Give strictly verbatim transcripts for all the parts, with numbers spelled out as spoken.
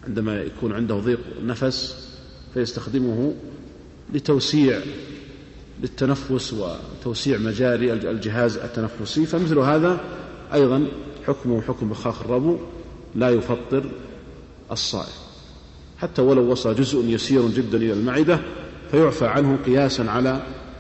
عندما يكون عنده ضيق نفس فيستخدمه لتوسيع للتنفس وتوسيع مجاري الجهاز التنفسي، فمثل هذا أيضا حكمه حكم بخاخ الربو لا يفطر الصائم، حتى ولو وصل جزء يسير جدا إلى المعدة فيعفى عنه قياسا على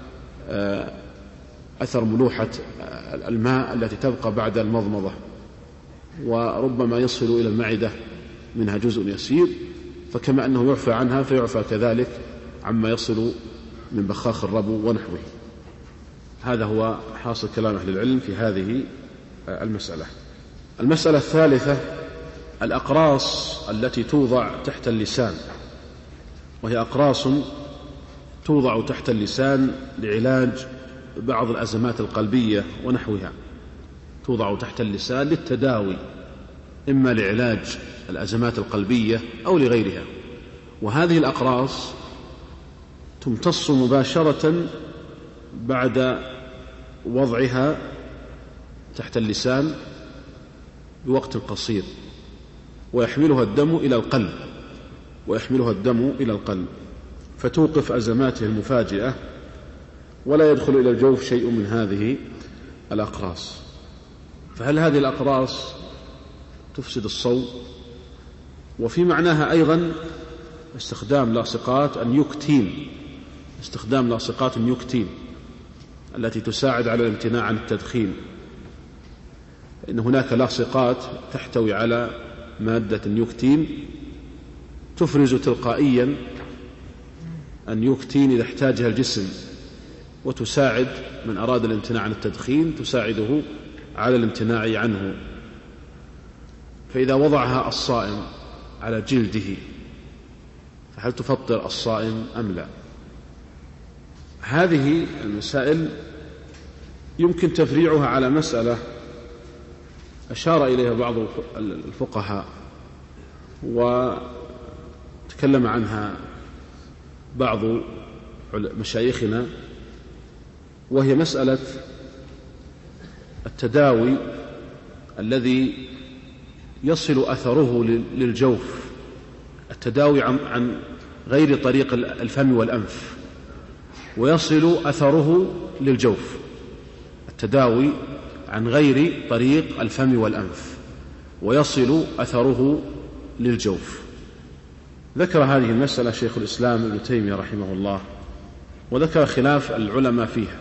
أثر ملوحة الماء التي تبقى بعد المضمضة، وربما يصل إلى المعدة منها جزء يسير، فكما أنه يعفى عنها فيعفى كذلك عما يصل من بخاخ الربو ونحوه. هذا هو حاصل كلام أهل العلم في هذه المسألة. المسألة الثالثة الأقراص التي توضع تحت اللسان، وهي أقراص توضع تحت اللسان لعلاج بعض الأزمات القلبية ونحوها، توضع تحت اللسان للتداوي إما لعلاج الأزمات القلبية أو لغيرها. وهذه الأقراص تمتص مباشرة بعد وضعها تحت اللسان بوقت قصير، ويحملها الدم إلى القلب ويحملها الدم إلى القلب فتوقف أزماته المفاجئة، ولا يدخل إلى الجوف شيء من هذه الأقراص. فهل هذه الأقراص تفسد الصوم؟ وفي معناها أيضا استخدام لاصقات النيوكتين، استخدام لاصقات النيوكتين التي تساعد على الامتناع عن التدخين، فإن هناك لاصقات تحتوي على مادة النيوكتين تفرز تلقائيا النيوكتين إذا احتاجها الجسم، وتساعد من أراد الامتناع عن التدخين تساعده على الامتناع عنه. فإذا وضعها الصائم على جلده فهل تفطر الصائم أم لا؟ هذه المسائل يمكن تفريعها على مسألة أشار إليها بعض الفقهاء وتكلم عنها بعض مشايخنا، وهي مسألة التداوي الذي يصل أثره للجوف، التداوي عن غير طريق الفم والأنف ويصل أثره للجوف، التداوي عن غير طريق الفم والأنف ويصل أثره للجوف. ذكر هذه المسألة شيخ الإسلام ابن تيمية رحمه الله، وذكر خلاف العلماء فيها،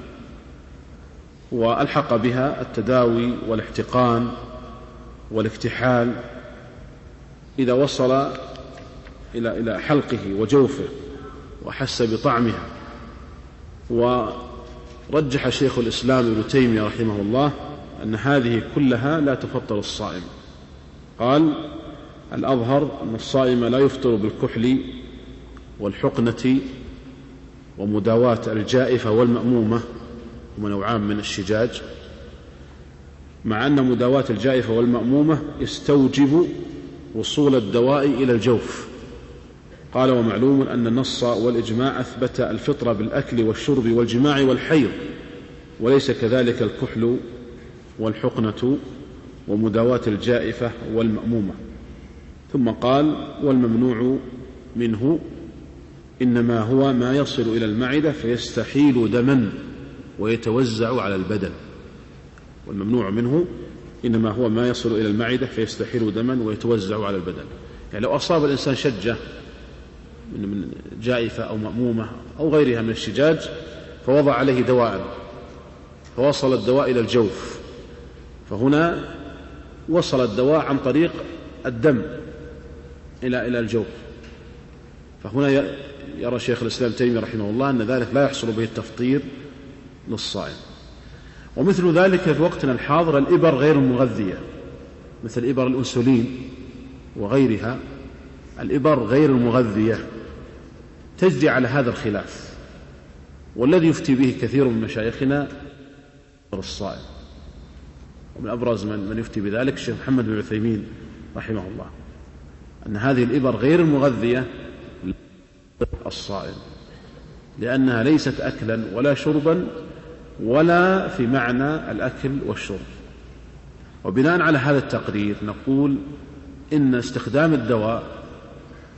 وألحق بها التداوي والاحتقان والاكتحال إذا وصل إلى إلى حلقه وجوفه وحس بطعمها. ورجح شيخ الإسلام ابن تيمية رحمه الله أن هذه كلها لا تفطر الصائم. قال: الأظهر أن الصائم لا يفطر بالكحل والحقنة ومداواة الجائفة والمأمومة، هما نوعان من الشجاج، مع أن مداواة الجائفة والمأمومة يستوجب وصول الدواء إلى الجوف. قال: ومعلوم أن النص والإجماع أثبت الفطر بالأكل والشرب والجماع والحيض، وليس كذلك الكحل والحقنة ومداواة الجائفة والمأمومة. ثم قال: والممنوع منه إنما هو ما يصل إلى المعدة فيستحيل دما ويتوزع على البدن. والممنوع منه إنما هو ما يصل إلى المعدة فيستحيل دما ويتوزع على البدن. يعني لو أصاب الإنسان شجة من جائفة أو مأمومة أو غيرها من الشجاج فوضع عليه دواء فوصل الدواء إلى الجوف، فهنا وصل الدواء عن طريق الدم إلى إلى الجوف، فهنا يرى شيخ الإسلام تيمية رحمه الله أن ذلك لا يحصل به التفطير للصائم. ومثل ذلك في وقتنا الحاضر الإبر غير المغذية، مثل إبر الأنسولين وغيرها، الإبر غير المغذية تجري على هذا الخلاف، والذي يفتي به كثير من مشايخنا الصائم، ومن أبرز من, من يفتي بذلك الشيخ محمد بن عثيمين رحمه الله، أن هذه الإبر غير المغذية الصائم، لأنها ليست أكلا ولا شربا ولا في معنى الأكل والشرب. وبناء على هذا التقرير نقول إن استخدام الدواء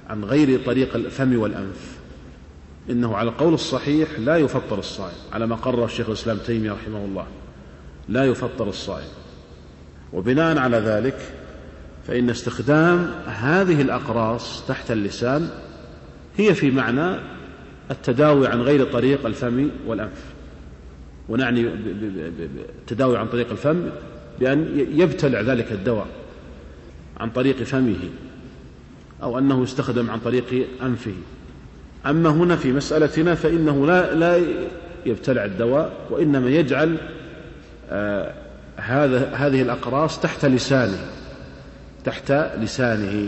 عن غير طريق الفم والأنف، إنه على القول الصحيح لا يفطر الصائم، على ما قرر الشيخ الإسلام تيمية رحمه الله، لا يفطر الصائم. وبناء على ذلك فإن استخدام هذه الأقراص تحت اللسان هي في معنى التداوي عن غير طريق الفم والأنف. ونعني التداوي عن طريق الفم بأن يبتلع ذلك الدواء عن طريق فمه، أو أنه يستخدم عن طريق أنفه. أما هنا في مسألتنا فإنه لا, لا يبتلع الدواء، وإنما يجعل آه هذا هذه الأقراص تحت لسانه تحت لسانه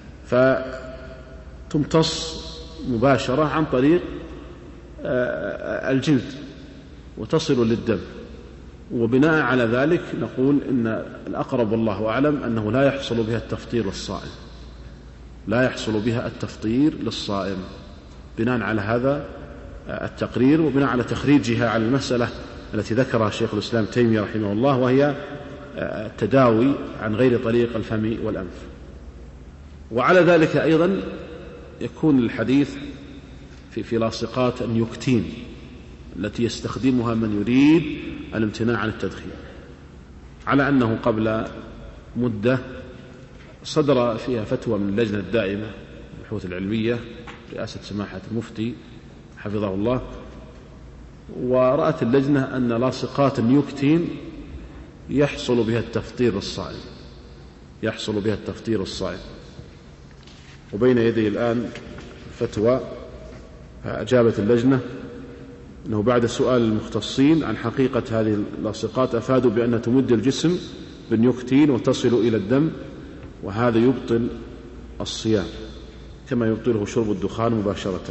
فتمتص مباشرة عن طريق آه الجلد وتصل للدم. وبناء على ذلك نقول إن الأقرب والله أعلم أنه لا يحصل بها التفطير للصائم، لا يحصل بها التفطير للصائم بناء على هذا التقرير، وبناء على تخريجها على المسألة التي ذكرها شيخ الإسلام تيمية رحمه الله، وهي التداوي عن غير طريق الفم والأنف. وعلى ذلك أيضا يكون الحديث في في لاصقات النيوكتين التي يستخدمها من يريد الامتناع عن التدخين، على أنه قبل مدة صدر فيها فتوى من اللجنة الدائمة للبحوث العلمية رئاسة سماحة المفتي حفظه الله، ورأت اللجنة أن لاصقات النيوكتين يحصل بها التفطير الصائم يحصل بها التفطير الصائم وبين يدي الآن فتوى أجابت اللجنة أنه بعد سؤال المختصين عن حقيقة هذه اللاصقات أفادوا بأن تمد الجسم بالنيوكتين وتصل إلى الدم، وهذا يبطل الصيام كما يبطله شرب الدخان مباشرة.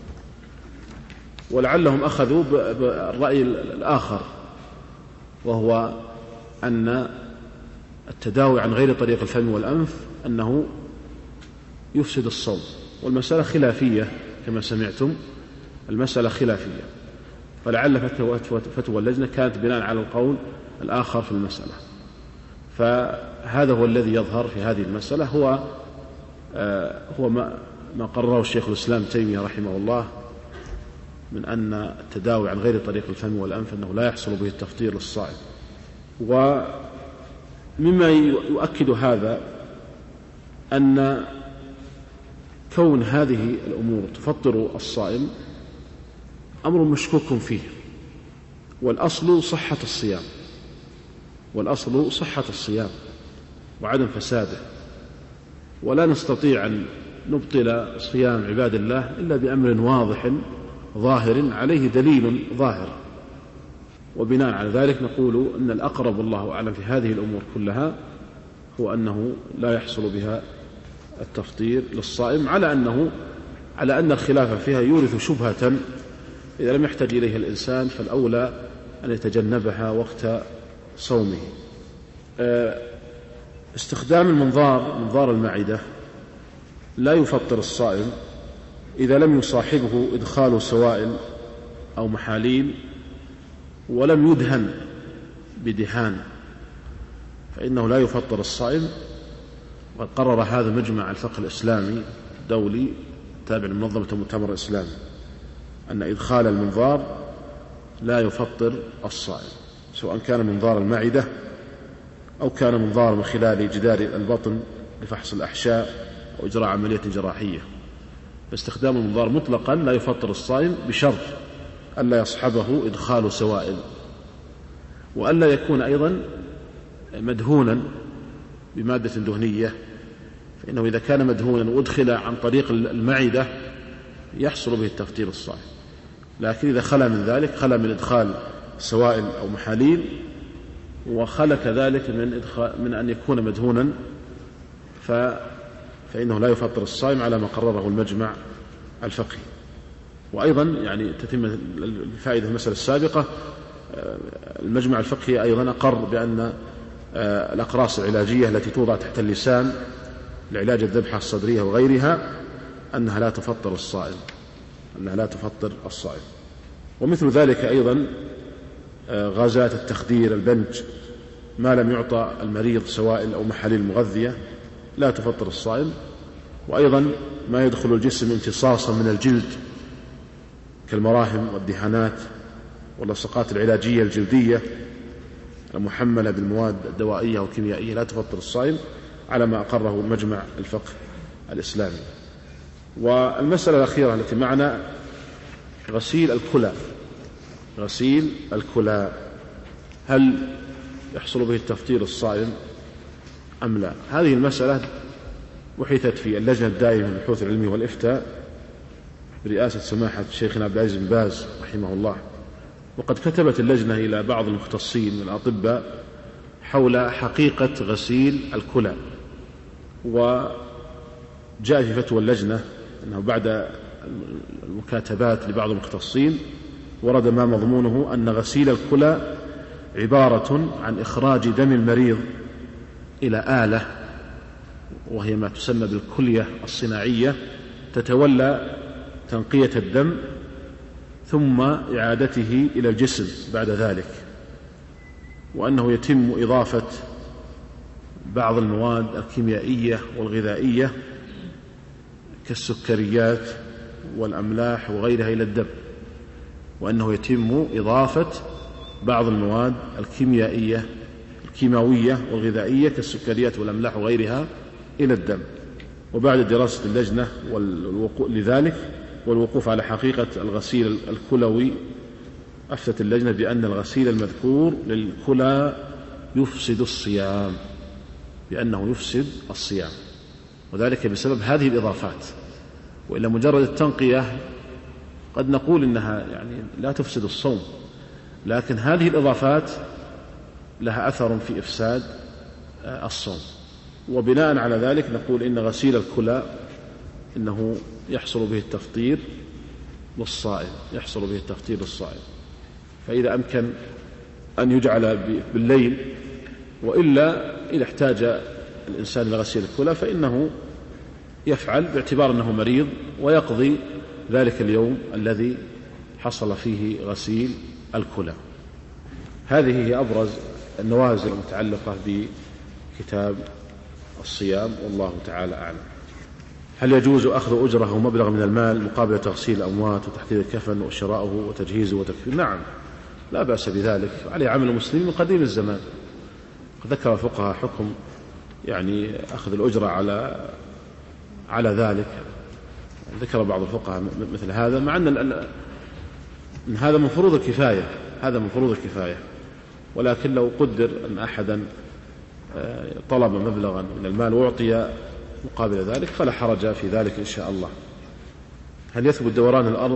ولعلهم أخذوا بالرأي الآخر، وهو أن التداوي عن غير طريق الفم والأنف أنه يفسد الصوم. والمسألة خلافية كما سمعتم، المسألة خلافية، فلعل فتوى اللجنة كانت بناء على القول الآخر في المسألة. فهذا هو الذي يظهر في هذه المسألة، هو آه هو ما, ما قرره الشيخ الإسلام تيمية رحمه الله من أن التداوي عن غير طريق الفم والأنف أنه لا يحصل به التفطير للصائم. ومما يؤكد هذا أن كون هذه الأمور تفطر الصائم أمر مشكوك فيه، والأصل صحة الصيام والأصل صحة الصيام وعدم فساده، ولا نستطيع أن نبطل صيام عباد الله إلا بأمر واضح ظاهر عليه دليل ظاهر. وبناء على ذلك نقول أن الأقرب والله أعلم في هذه الأمور كلها هو أنه لا يحصل بها التفطير للصائم، على أنه على أن الخلاف فيها يورث شبهة إذا لم يحتج إليها الإنسان فالأولى أن يتجنبها وقت صومه. استخدام المنظار منظار المعدة لا يفطر الصائم إذا لم يصاحبه إدخال سوائل أو محاليل ولم يدهن بدهان، فإنه لا يفطر الصائم. وقد قرر هذا مجمع الفقه الإسلامي الدولي تابع لمنظمة المؤتمر الإسلامي أن إدخال المنظار لا يفطر الصائم، سواء كان منظار المعدة أو كان منظار من خلال جدار البطن لفحص الأحشاء أو إجراء عملية جراحية. فاستخدام المنظار مطلقا لا يفطر الصائم بشرط ألا يصحبه إدخال سوائل، وألا يكون أيضا مدهونا بمادة دهنية، فإنه إذا كان مدهونا وأدخل عن طريق المعدة يحصل به التفطير الصائم. لكن إذا خلا من ذلك، خلا من إدخال سوائل أو محاليل، وخلا كذلك من, إدخال من أن يكون مدهونا، فإنه لا يفطر الصائم على ما قرره المجمع الفقهي. وأيضا يعني تتم الفائدة المسألة السابقة، المجمع الفقهي أيضا أقر بأن الأقراص العلاجية التي توضع تحت اللسان لعلاج الذبحة الصدرية وغيرها أنها لا تفطر الصائم أنها لا تفطر الصائم. ومثل ذلك أيضا غازات التخدير البنج ما لم يعطى المريض سوائل أو محاليل مغذية لا تفطر الصائم، وأيضا ما يدخل الجسم امتصاصا من الجلد كالمراهم والدهانات واللصقات العلاجية الجلدية المحملة بالمواد الدوائية والكيميائية لا تفطر الصائم على ما أقره مجمع الفقه الإسلامي. والمسألة الأخيرة التي معنا غسيل الكلى. غسيل الكلى هل يحصل به التفطير الصائم أم لا؟ هذه المسألة بحثت في اللجنة الدائمة للبحوث العلمية والإفتاء برئاسة سماحة شيخنا عبد العزيز بن باز رحمه الله، وقد كتبت اللجنة إلى بعض المختصين من الأطباء حول حقيقة غسيل الكلى. وجاء في فتوى اللجنة أنه بعد المكاتبات لبعض المختصين ورد ما مضمونه أن غسيل الكلى عبارة عن إخراج دم المريض إلى آلة وهي ما تسمى بالكلية الصناعية تتولى تنقية الدم ثم إعادته إلى الجسم بعد ذلك، وأنه يتم إضافة بعض المواد الكيميائية والغذائية كالسكريات والأملاح وغيرها إلى الدم، وأنه يتم إضافة بعض المواد الكيميائية الكيماوية والغذائية كالسكريات والأملاح وغيرها إلى الدم. وبعد دراسة اللجنة والوقوف لذلك والوقوف على حقيقة الغسيل الكلوي أفتت اللجنة بأن الغسيل المذكور للكلى يفسد الصيام، بأنه يفسد الصيام، وذلك بسبب هذه الإضافات. وإلا مجرد التنقية قد نقول إنها يعني لا تفسد الصوم، لكن هذه الإضافات لها أثر في إفساد الصوم. وبناء على ذلك نقول إن غسيل الكلى إنه يحصل به التفطير للصائم، يحصل به التفطير للصائم. فإذا أمكن أن يجعل بالليل، وإلا إذا احتاج الإنسان إلى غسيل الكلى فإنه يفعل باعتبار أنه مريض ويقضي ذلك اليوم الذي حصل فيه غسيل الكلى. هذه هي أبرز النوازل المتعلقة بكتاب الصيام، والله تعالى أعلم. هل يجوز أخذ أجرة ومبلغ من المال مقابل تغسيل الأموات وتحديد الكفن وشراؤه وتجهيزه وتكفينه؟ نعم، لا بأس بذلك، عليه عمل المسلمين من قديم الزمان. ذكر الفقهاء حكم يعني أخذ الأجرة على على ذلك، ذكر بعض الفقهاء مثل هذا، مع أن هذا من فروض الكفاية، هذا من فروض الكفاية. ولكن لو قدر أن أحدا طلب مبلغا من المال وأعطي مقابل ذلك فلا حرج في ذلك إن شاء الله. هل يثبت دوران الأرض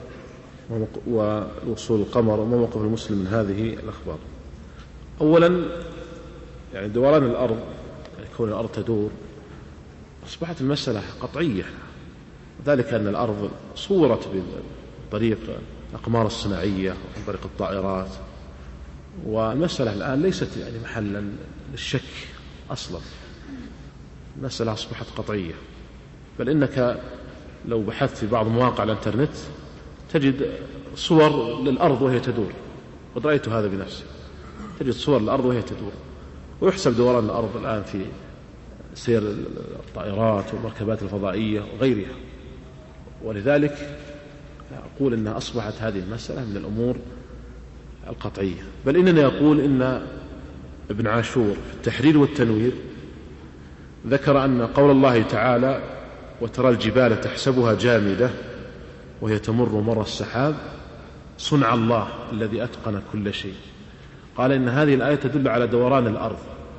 ووصول القمر وما موقف المسلم من هذه الأخبار؟ أولا يعني دوران الأرض، يعني كون الأرض تدور، أصبحت المسألة قطعية، ذلك أن الأرض صورت بطريق الأقمار الصناعية وعن طريق الطائرات، والمسألة الآن ليست يعني محلا للشك أصلا، المسألة أصبحت قطعية. بل إنك لو بحثت في بعض مواقع الانترنت تجد صور للأرض وهي تدور، قد رأيت هذا بنفسي، تجد صور للأرض وهي تدور، ويحسب دوران الأرض الآن في سير الطائرات والمركبات الفضائية وغيرها. ولذلك أقول إنها أصبحت هذه المسألة من الأمور القطعية. بل إننا يقول إن ابن عاشور في التحرير والتنوير ذكر أن قول الله تعالى وترى الجبال تحسبها جامدة وهي تمر مر السحاب صنع الله الذي أتقن كل شيء. قال إن هذه الآية تدل على دوران الأرض،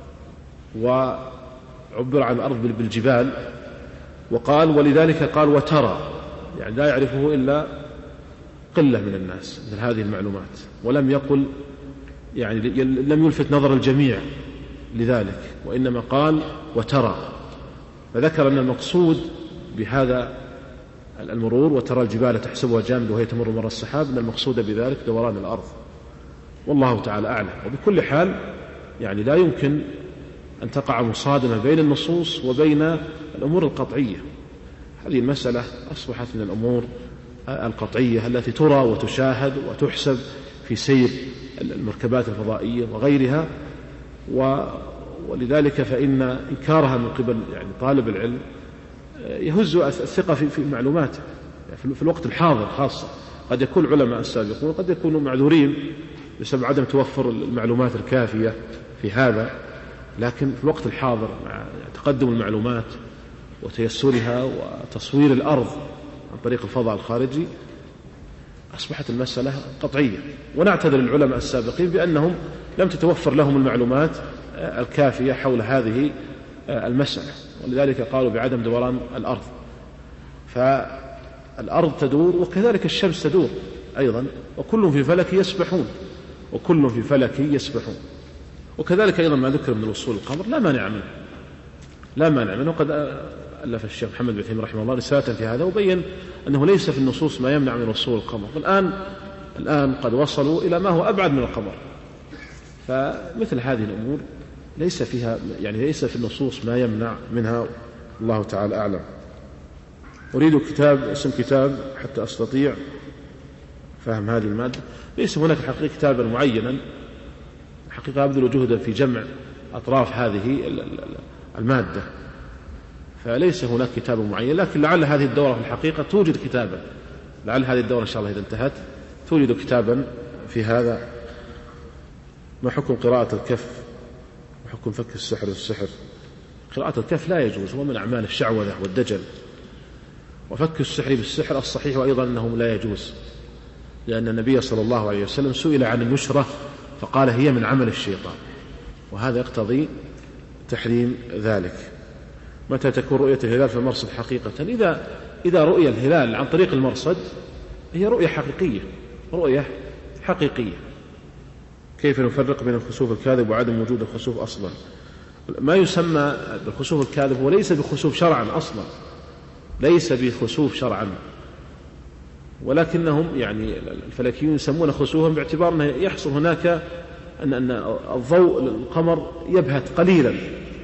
وعبر عن الأرض بالجبال، وقال ولذلك قال وترى، يعني لا يعرفه إلا قلة من الناس من هذه المعلومات، ولم يقل يعني لم يلفت نظر الجميع لذلك، وإنما قال وترى. فذكر أن المقصود بهذا المرور وترى الجبال تحسبها جامدة وهي تمر مر السحاب أن المقصود بذلك دوران الأرض، والله تعالى أعلم. وبكل حال يعني لا يمكن أن تقع مصادمة بين النصوص وبين الأمور القطعية. هذه المسألة أصبحت من الأمور القطعية التي ترى وتشاهد وتحسب في سير المركبات الفضائية وغيرها، ولذلك فإن إنكارها من قبل يعني طالب العلم يهز الثقة في المعلومات في الوقت الحاضر خاصة. قد يكون العلماء السابقون قد يكونوا معذورين بسبب عدم توفر المعلومات الكافية في هذا، لكن في الوقت الحاضر مع تقدم المعلومات وتيسرها وتصوير الأرض عن طريق الفضاء الخارجي أصبحت المسألة قطعية. ونعتذر العلماء السابقين بأنهم لم تتوفر لهم المعلومات الكافية حول هذه المسألة، ولذلك قالوا بعدم دوران الأرض. فالأرض تدور وكذلك الشمس تدور أيضا، وكل في فلك يسبحون وكل في فلك يسبحون. وكذلك أيضا ما ذكر من وصول القمر لا مانع منه لا مانع منه وقد ألف الشيخ محمد بن عثيمين رحمه الله رسالة في هذا وبين أنه ليس في النصوص ما يمنع من وصول القمر. والآن الآن قد وصلوا إلى ما هو أبعد من القمر. فمثل هذه الأمور ليس فيها يعني ليس في النصوص ما يمنع منها، الله تعالى أعلم. أريد كتاب اسم كتاب حتى أستطيع فهم هذه المادة. ليس هناك حقيقة كتابا معينا، حقيقة أبذل جهدا في جمع أطراف هذه المادة، فليس هناك كتاب معين، لكن لعل هذه الدورة في الحقيقة توجد كتابا، لعل هذه الدورة إن شاء الله إذا انتهت توجد كتابا في هذا. ما حكم قراءة الكف وحكم فك السحر والسحر؟ قراءة الكف لا يجوز، هو من أعمال الشعوذة والدجل. وفك السحر بالسحر الصحيح أيضا أنه لا يجوز، لأن النبي صلى الله عليه وسلم سئل عن النشرة فقال هي من عمل الشيطان، وهذا يقتضي تحريم ذلك. متى تكون رؤية الهلال في المرصد حقيقة؟ إذا إذا رؤية الهلال عن طريق المرصد هي رؤية حقيقية رؤية حقيقية. كيف نفرق بين الخسوف الكاذب وعدم وجود الخسوف أصلا؟ ما يسمى بالخسوف الكاذب هو ليس بخسوف شرعا أصلا، ليس بخسوف شرعا، ولكنهم يعني الفلكيون يسمون خسوفا باعتبار أنه يحصل هناك أن أن الضوء القمر يبهت قليلا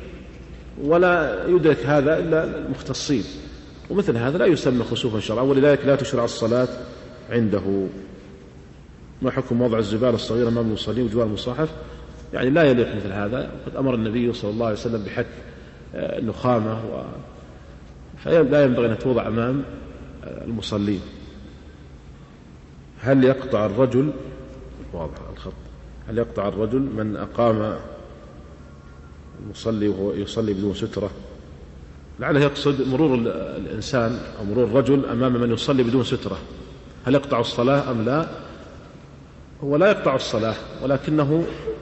ولا يدرك هذا إلا المختصين، ومثل هذا لا يسمى خسوفا شرعا، ولذلك لا تشرع الصلاة عنده. ما حكم وضع الزبالة الصغيرة أمام المصلين وجوار المصاحف؟ يعني لا يليق مثل هذا، وقد أمر النبي صلى الله عليه وسلم بحك النخامة و... فلا ينبغي أن توضع أمام المصلين. هل يقطع الرجل واضح الخط هل يقطع الرجل من أقام المصلي وهو يصلي بدون سترة؟ لعله يقصد مرور الإنسان أو مرور الرجل أمام من يصلي بدون سترة، هل يقطع الصلاة أم لا؟ هو لا يقطع الصلاة، ولكنه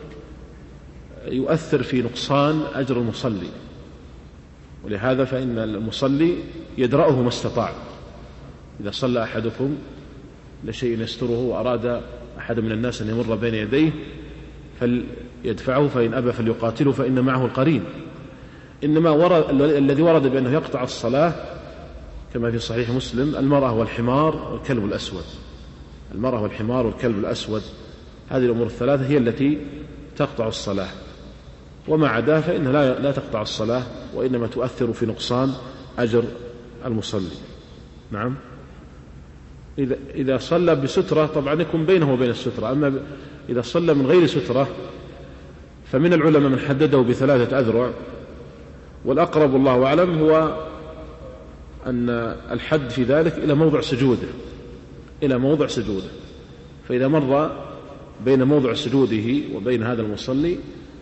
يؤثر في نقصان أجر المصلي، ولهذا فإن المصلي يدرأه ما استطاع. إذا صلى أحدكم لشيء يستره وأراد أحد من الناس أن يمر بين يديه فليدفعه، فإن أبى فليقاتله فإن معه القرين. إنما ورد الذي ورد بأنه يقطع الصلاة كما في صحيح مسلم المرأة والحمار والكلب الأسود. المرأة والحمار والكلب الأسود، هذه الأمور الثلاثة هي التي تقطع الصلاة، وما عداه فإنها لا, لا تقطع الصلاة، وإنما تؤثر في نقصان أجر المصلي. نعم. إذا, إذا صلى بسترة طبعا يكون بينه وبين السترة، أما إذا صلى من غير سترة فمن العلماء من حدده بثلاثة أذرع، والأقرب الله أعلم هو أن الحد في ذلك إلى موضع سجوده إلى موضع سجوده فإذا مر بين موضع سجوده وبين هذا المصلي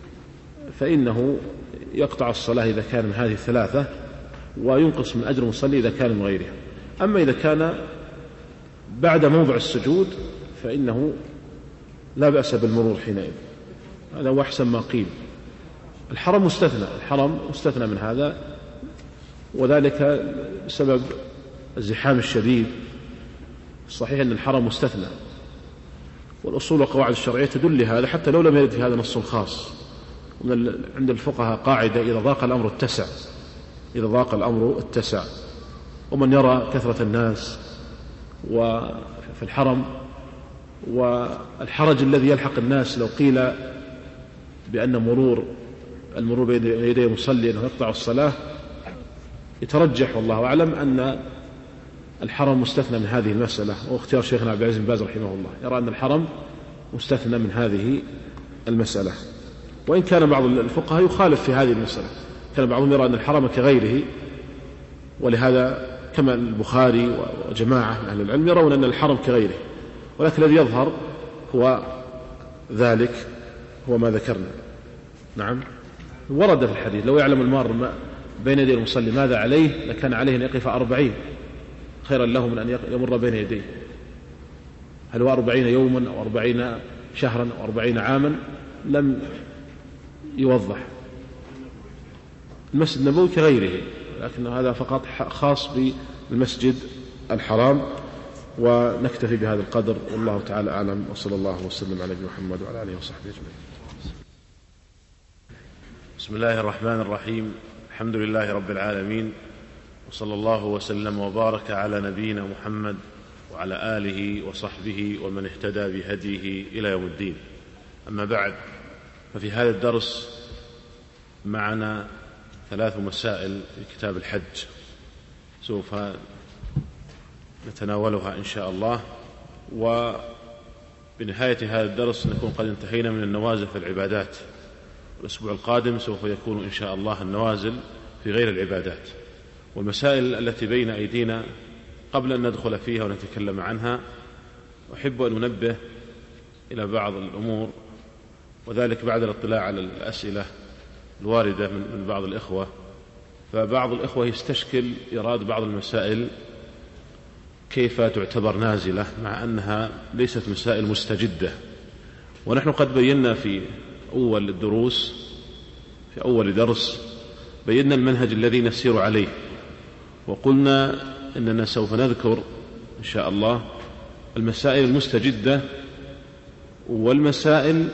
فإنه يقطع الصلاة إذا كان من هذه الثلاثة، وينقص من أجر المصلي إذا كان من غيرها. أما إذا كان بعد موضع السجود فإنه لا بأس بالمرور حينئذ، هذا هو أحسن ما قيل. الحرم مستثنى الحرم مستثنى من هذا، وذلك بسبب الزحام الشديد. صحيح أن الحرم مستثنى، والأصول والقواعد الشرعية تدل لهذا حتى لو لم يرد في هذا نص خاص. عند الفقهاء قاعدة: إذا ضاق الأمر اتسع إذا ضاق الأمر اتسع ومن يرى كثرة الناس وفي الحرم والحرج الذي يلحق الناس لو قيل بأن مرور المرور بين يدي مصلي أنه يقطع الصلاة، يترجح والله أعلم أن الحرم مستثنى من هذه المسألة، واختيار شيخنا عبد العزيز بن باز رحمه الله يرى أن الحرم مستثنى من هذه المسألة، وإن كان بعض الفقهاء يخالف في هذه المسألة. كان بعضهم يرى أن الحرم كغيره ولهذا كما البخاري وجماعة من أهل العلم يرون أن الحرم كغيره، ولكن الذي يظهر هو ذلك، هو ما ذكرنا. نعم، ورد في الحديث لو يعلم المار بين يدي المصلي ماذا عليه لكان عليه أن يقف أربعين خيرا له من أن يمر بين يديه. هل هو أربعين يوما أو أربعين شهرا أو أربعين عاما لم يوضح. المسجد النبوي كغيره، لكن هذا فقط خاص بالمسجد الحرام. ونكتفي بهذا القدر، والله تعالى أعلم، وصلى الله وسلم على نبينا محمد وعلى آله وصحبه أجمعين. بسم الله الرحمن الرحيم. الحمد لله رب العالمين، وصلى الله وسلم وبارك على نبينا محمد وعلى آله وصحبه ومن اهتدى بهديه إلى يوم الدين. أما بعد، ففي هذا الدرس معنا ثلاث مسائل في كتاب الحج سوف نتناولها إن شاء الله، وبنهاية هذا الدرس نكون قد انتهينا من النوازل في العبادات. الأسبوع القادم سوف يكون إن شاء الله النوازل في غير العبادات. والمسائل التي بين أيدينا قبل أن ندخل فيها ونتكلم عنها أحب أن أنبه إلى بعض الأمور، وذلك بعد الاطلاع على الأسئلة الواردة من بعض الإخوة. فبعض الإخوة يستشكل إيراد بعض المسائل كيف تعتبر نازلة مع أنها ليست مسائل مستجدة. ونحن قد بينا في أول الدروس في أول درس بينا المنهج الذي نسير عليه، وقلنا إننا سوف نذكر إن شاء الله المسائل المستجدة والمسائل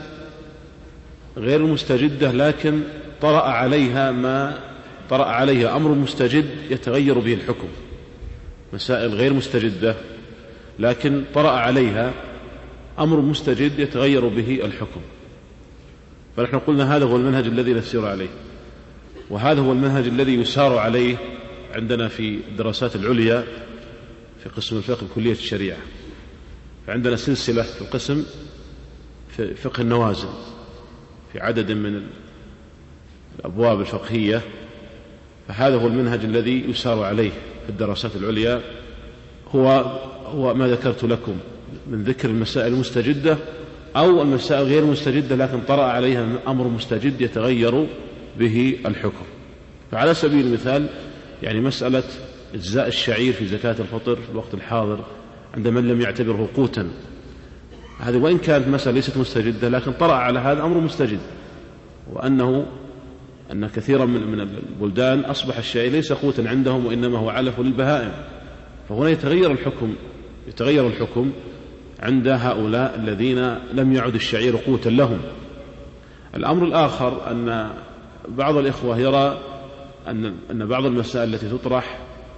غير المستجدة لكن طرأ عليها ما طرأ عليها أمر مستجد يتغير به الحكم. مسائل غير مستجدة لكن طرأ عليها أمر مستجد يتغير به الحكم. فنحن قلنا هذا هو المنهج الذي نسير عليه، وهذا هو المنهج الذي يسار عليه عندنا في الدراسات العليا في قسم الفقه بكلية الشريعة. فعندنا سلسلة في القسم في فقه النوازل في عدد من الأبواب الفقهية، فهذا هو المنهج الذي يسار عليه في الدراسات العليا، هو هو ما ذكرت لكم من ذكر المسائل المستجدة أو المسائل غير مستجدة لكن طرأ عليها أمر مستجد يتغير به الحكم. فعلى سبيل المثال يعني مسألة إجزاء الشعير في زكاة الفطر في الوقت الحاضر عند من لم يعتبره قوتا، هذه وإن كانت مسألة ليست مستجدة لكن طرأ على هذا أمر مستجد، وأنه أن كثيرا من من البلدان أصبح الشعير ليس قوتا عندهم وإنما هو علف للبهائم. فهنا يتغير الحكم يتغير الحكم عند هؤلاء الذين لم يعد الشعير قوتا لهم. الأمر الآخر أن بعض الإخوة يرى أن أن بعض المسائل التي تطرح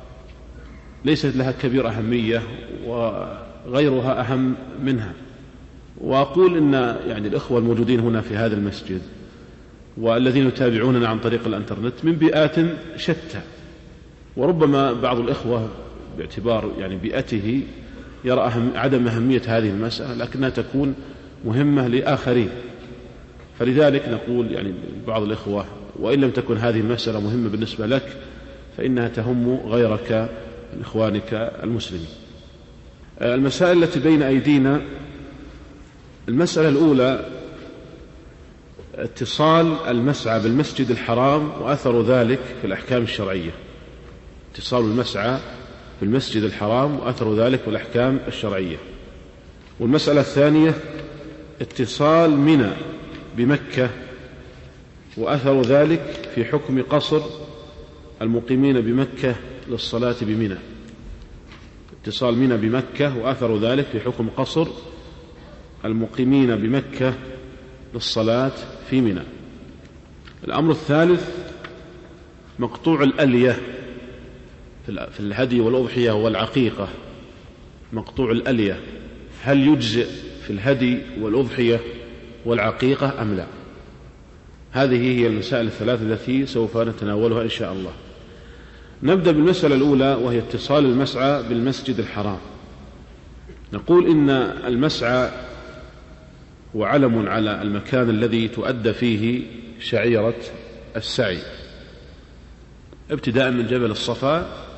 ليست لها كبير أهمية وغيرها أهم منها. وأقول إن يعني الإخوة الموجودين هنا في هذا المسجد والذين يتابعوننا عن طريق الإنترنت من بيئات شتى، وربما بعض الإخوة باعتبار يعني بيئته يرى أهم عدم أهمية هذه المسألة لكنها تكون مهمة لآخرين. فلذلك نقول يعني بعض الإخوة وإن لم تكن هذه المسألة مهمة بالنسبة لك فإنها تهم غيرك من إخوانك المسلمين. المسائل التي بين أيدينا، المسألة الأولى اتصال المسعى بالمسجد الحرام وأثر ذلك في الأحكام الشرعية. اتصال المسعى بالمسجد الحرام وأثر ذلك في الأحكام الشرعية. والمسألة الثانية اتصال منى بمكة وأثر ذلك في حكم قصر المقيمين بمكة للصلاة بمنى. اتصال منى بمكة وأثر ذلك في حكم قصر المقيمين بمكة للصلاة في منى. الأمر الثالث مقطوع الألية في الهدي والأضحية والعقيقة. مقطوع الألية هل يجزئ في الهدي والأضحية والعقيقة أم لا؟ هذه هي المسائل الثلاثة التي سوف نتناولها إن شاء الله. نبدأ بالمسألة الأولى وهي اتصال المسعى بالمسجد الحرام. نقول إن المسعى هو علم على المكان الذي تؤدى فيه شعيرة السعي، ابتداء من جبل الصفا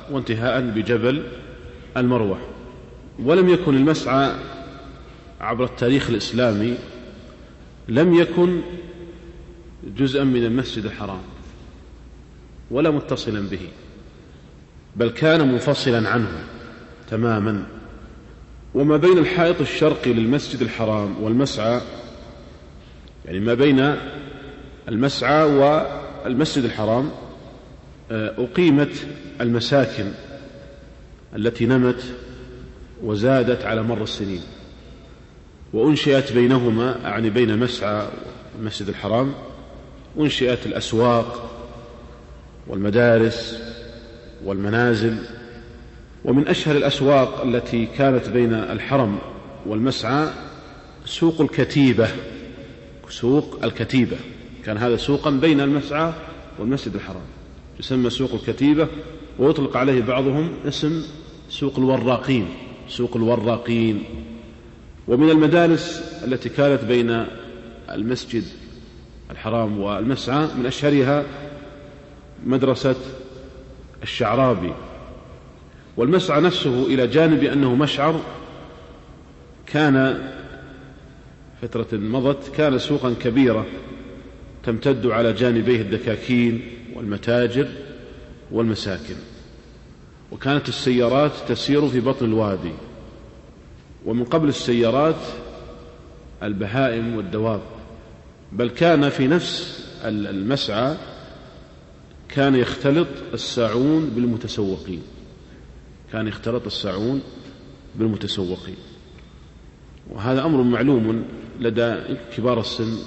وانتهاء بجبل المروة. ولم يكن المسعى عبر التاريخ الإسلامي لم يكن جزءا من المسجد الحرام ولا متصلا به، بل كان منفصلا عنه تماما. وما بين الحائط الشرقي للمسجد الحرام والمسعى، يعني ما بين المسعى والمسجد الحرام، أقيمت المساكن التي نمت وزادت على مر السنين، وأنشئت بينهما، يعني بين المسعى والمسجد الحرام، أنشئت الأسواق والمدارس والمنازل. ومن أشهر الأسواق التي كانت بين الحرم والمسعى سوق الكتيبة. سوق الكتيبة كان هذا سوقا بين المسعى والمسجد الحرام، يسمى سوق الكتيبة، ويطلق عليه بعضهم اسم سوق الوراقين، سوق الوراقين. ومن المدارس التي كانت بين المسجد الحرام والمسعى من أشهرها مدرسة الشعرابي. والمسعى نفسه إلى جانب أنه مشعر كان فترة مضت كان سوقا كبيرة تمتد على جانبيه الدكاكين والمتاجر والمساكن، وكانت السيارات تسير في بطن الوادي، ومن قبل السيارات البهائم والدواب. بل كان في نفس المسعى كان يختلط الساعون بالمتسوقين، كان يختلط الساعون بالمتسوقين، وهذا أمر معلوم لدى كبار السن،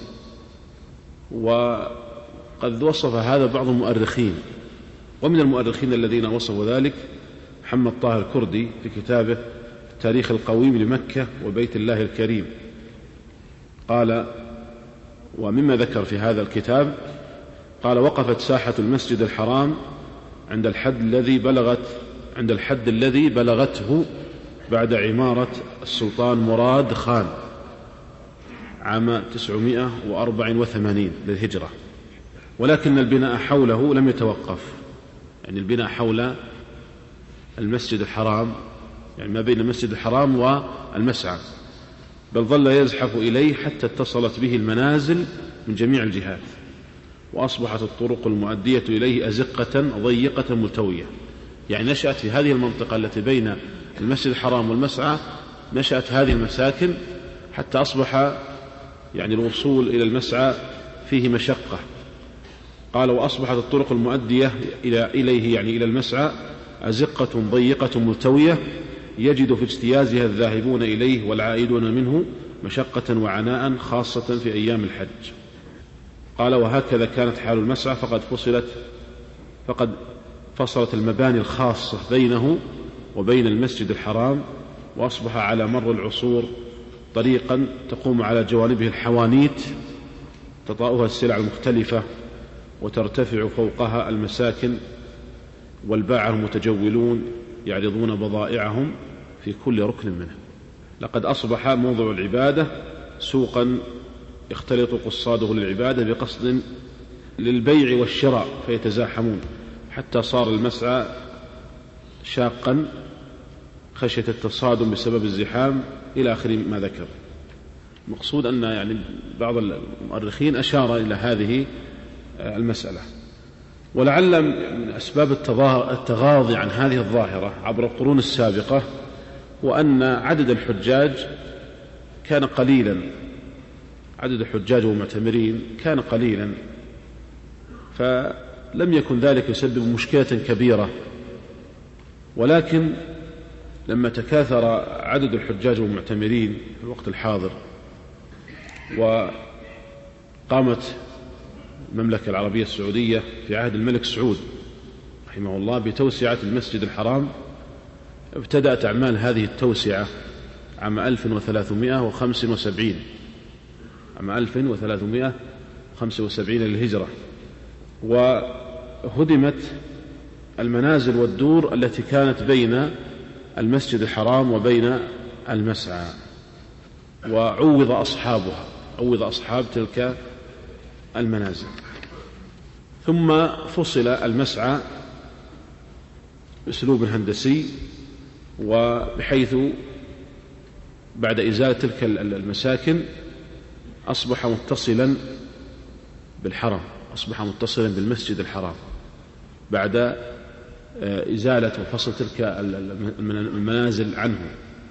وقد وصف هذا بعض المؤرخين. ومن المؤرخين الذين وصفوا ذلك محمد طه الكردي في كتابه تاريخ القويم لمكة وبيت الله الكريم، قال: ومما ذكر في هذا الكتاب قال: وقفت ساحة المسجد الحرام عند الحد الذي بلغت عند الحد الذي بلغته بعد عمارة السلطان مراد خان عام تسعمائة وأربعة وثمانين للهجرة، ولكن البناء حوله لم يتوقف، يعني البناء حول المسجد الحرام، يعني ما بين المسجد الحرام والمسعى، بل ظل يزحف إليه حتى اتصلت به المنازل من جميع الجهات، وأصبحت الطرق المؤدية إليه أزقة ضيقة ملتوية. يعني نشأت في هذه المنطقة التي بين المسجد الحرام والمسعى، نشأت هذه المساكن حتى أصبح يعني الوصول إلى المسعى فيه مشقة. قال: وأصبحت الطرق المؤدية إلى إليه يعني إلى المسعى أزقة ضيقة ملتوية، يجد في اجتيازها الذاهبون إليه والعائدون منه مشقة وعناء، خاصة في أيام الحج. قال: وهكذا كانت حال المسعى، فقد فصلت فقد فصلت المباني الخاصة بينه وبين المسجد الحرام، وأصبح على مر العصور طريقا تقوم على جوانبه الحوانيت تطأها السلع المختلفة، وترتفع فوقها المساكن، والباعة المتجولون يعرضون بضائعهم في كل ركن منها. لقد أصبح موضع العبادة سوقا يختلط قصاده للعبادة بقصد للبيع والشراء فيتزاحمون، حتى صار المسعى شاقا خشية التصادم بسبب الزحام إلى آخر ما ذكر. المقصود أن يعني بعض المؤرخين أشار إلى هذه المسألة. ولعل من أسباب التغاضي عن هذه الظاهرة عبر القرون السابقة وأن عدد الحجاج كان قليلا، عدد الحجاج والمعتمرين كان قليلا، فلم يكن ذلك يسبب مشكلة كبيرة. ولكن لما تكاثر عدد الحجاج والمعتمرين في الوقت الحاضر، وقامت المملكة العربية السعودية في عهد الملك سعود رحمه الله بتوسعة المسجد الحرام، ابتدأت أعمال هذه التوسعة عام ألف وثلاثمائة وخمسة وسبعين عام ألف وثلاثمائة وخمسة وسبعين للهجرة، وهدمت المنازل والدور التي كانت بين المسجد الحرام وبين المسعى، وعوض أصحابها عوض أصحاب تلك المنازل. ثم فصل المسعى بأسلوب هندسي، وبحيث بعد إزالة تلك المساكن أصبح متصلا بالحرم، أصبح متصلا بالمسجد الحرام بعد إزالة وفصل تلك المنازل عنه.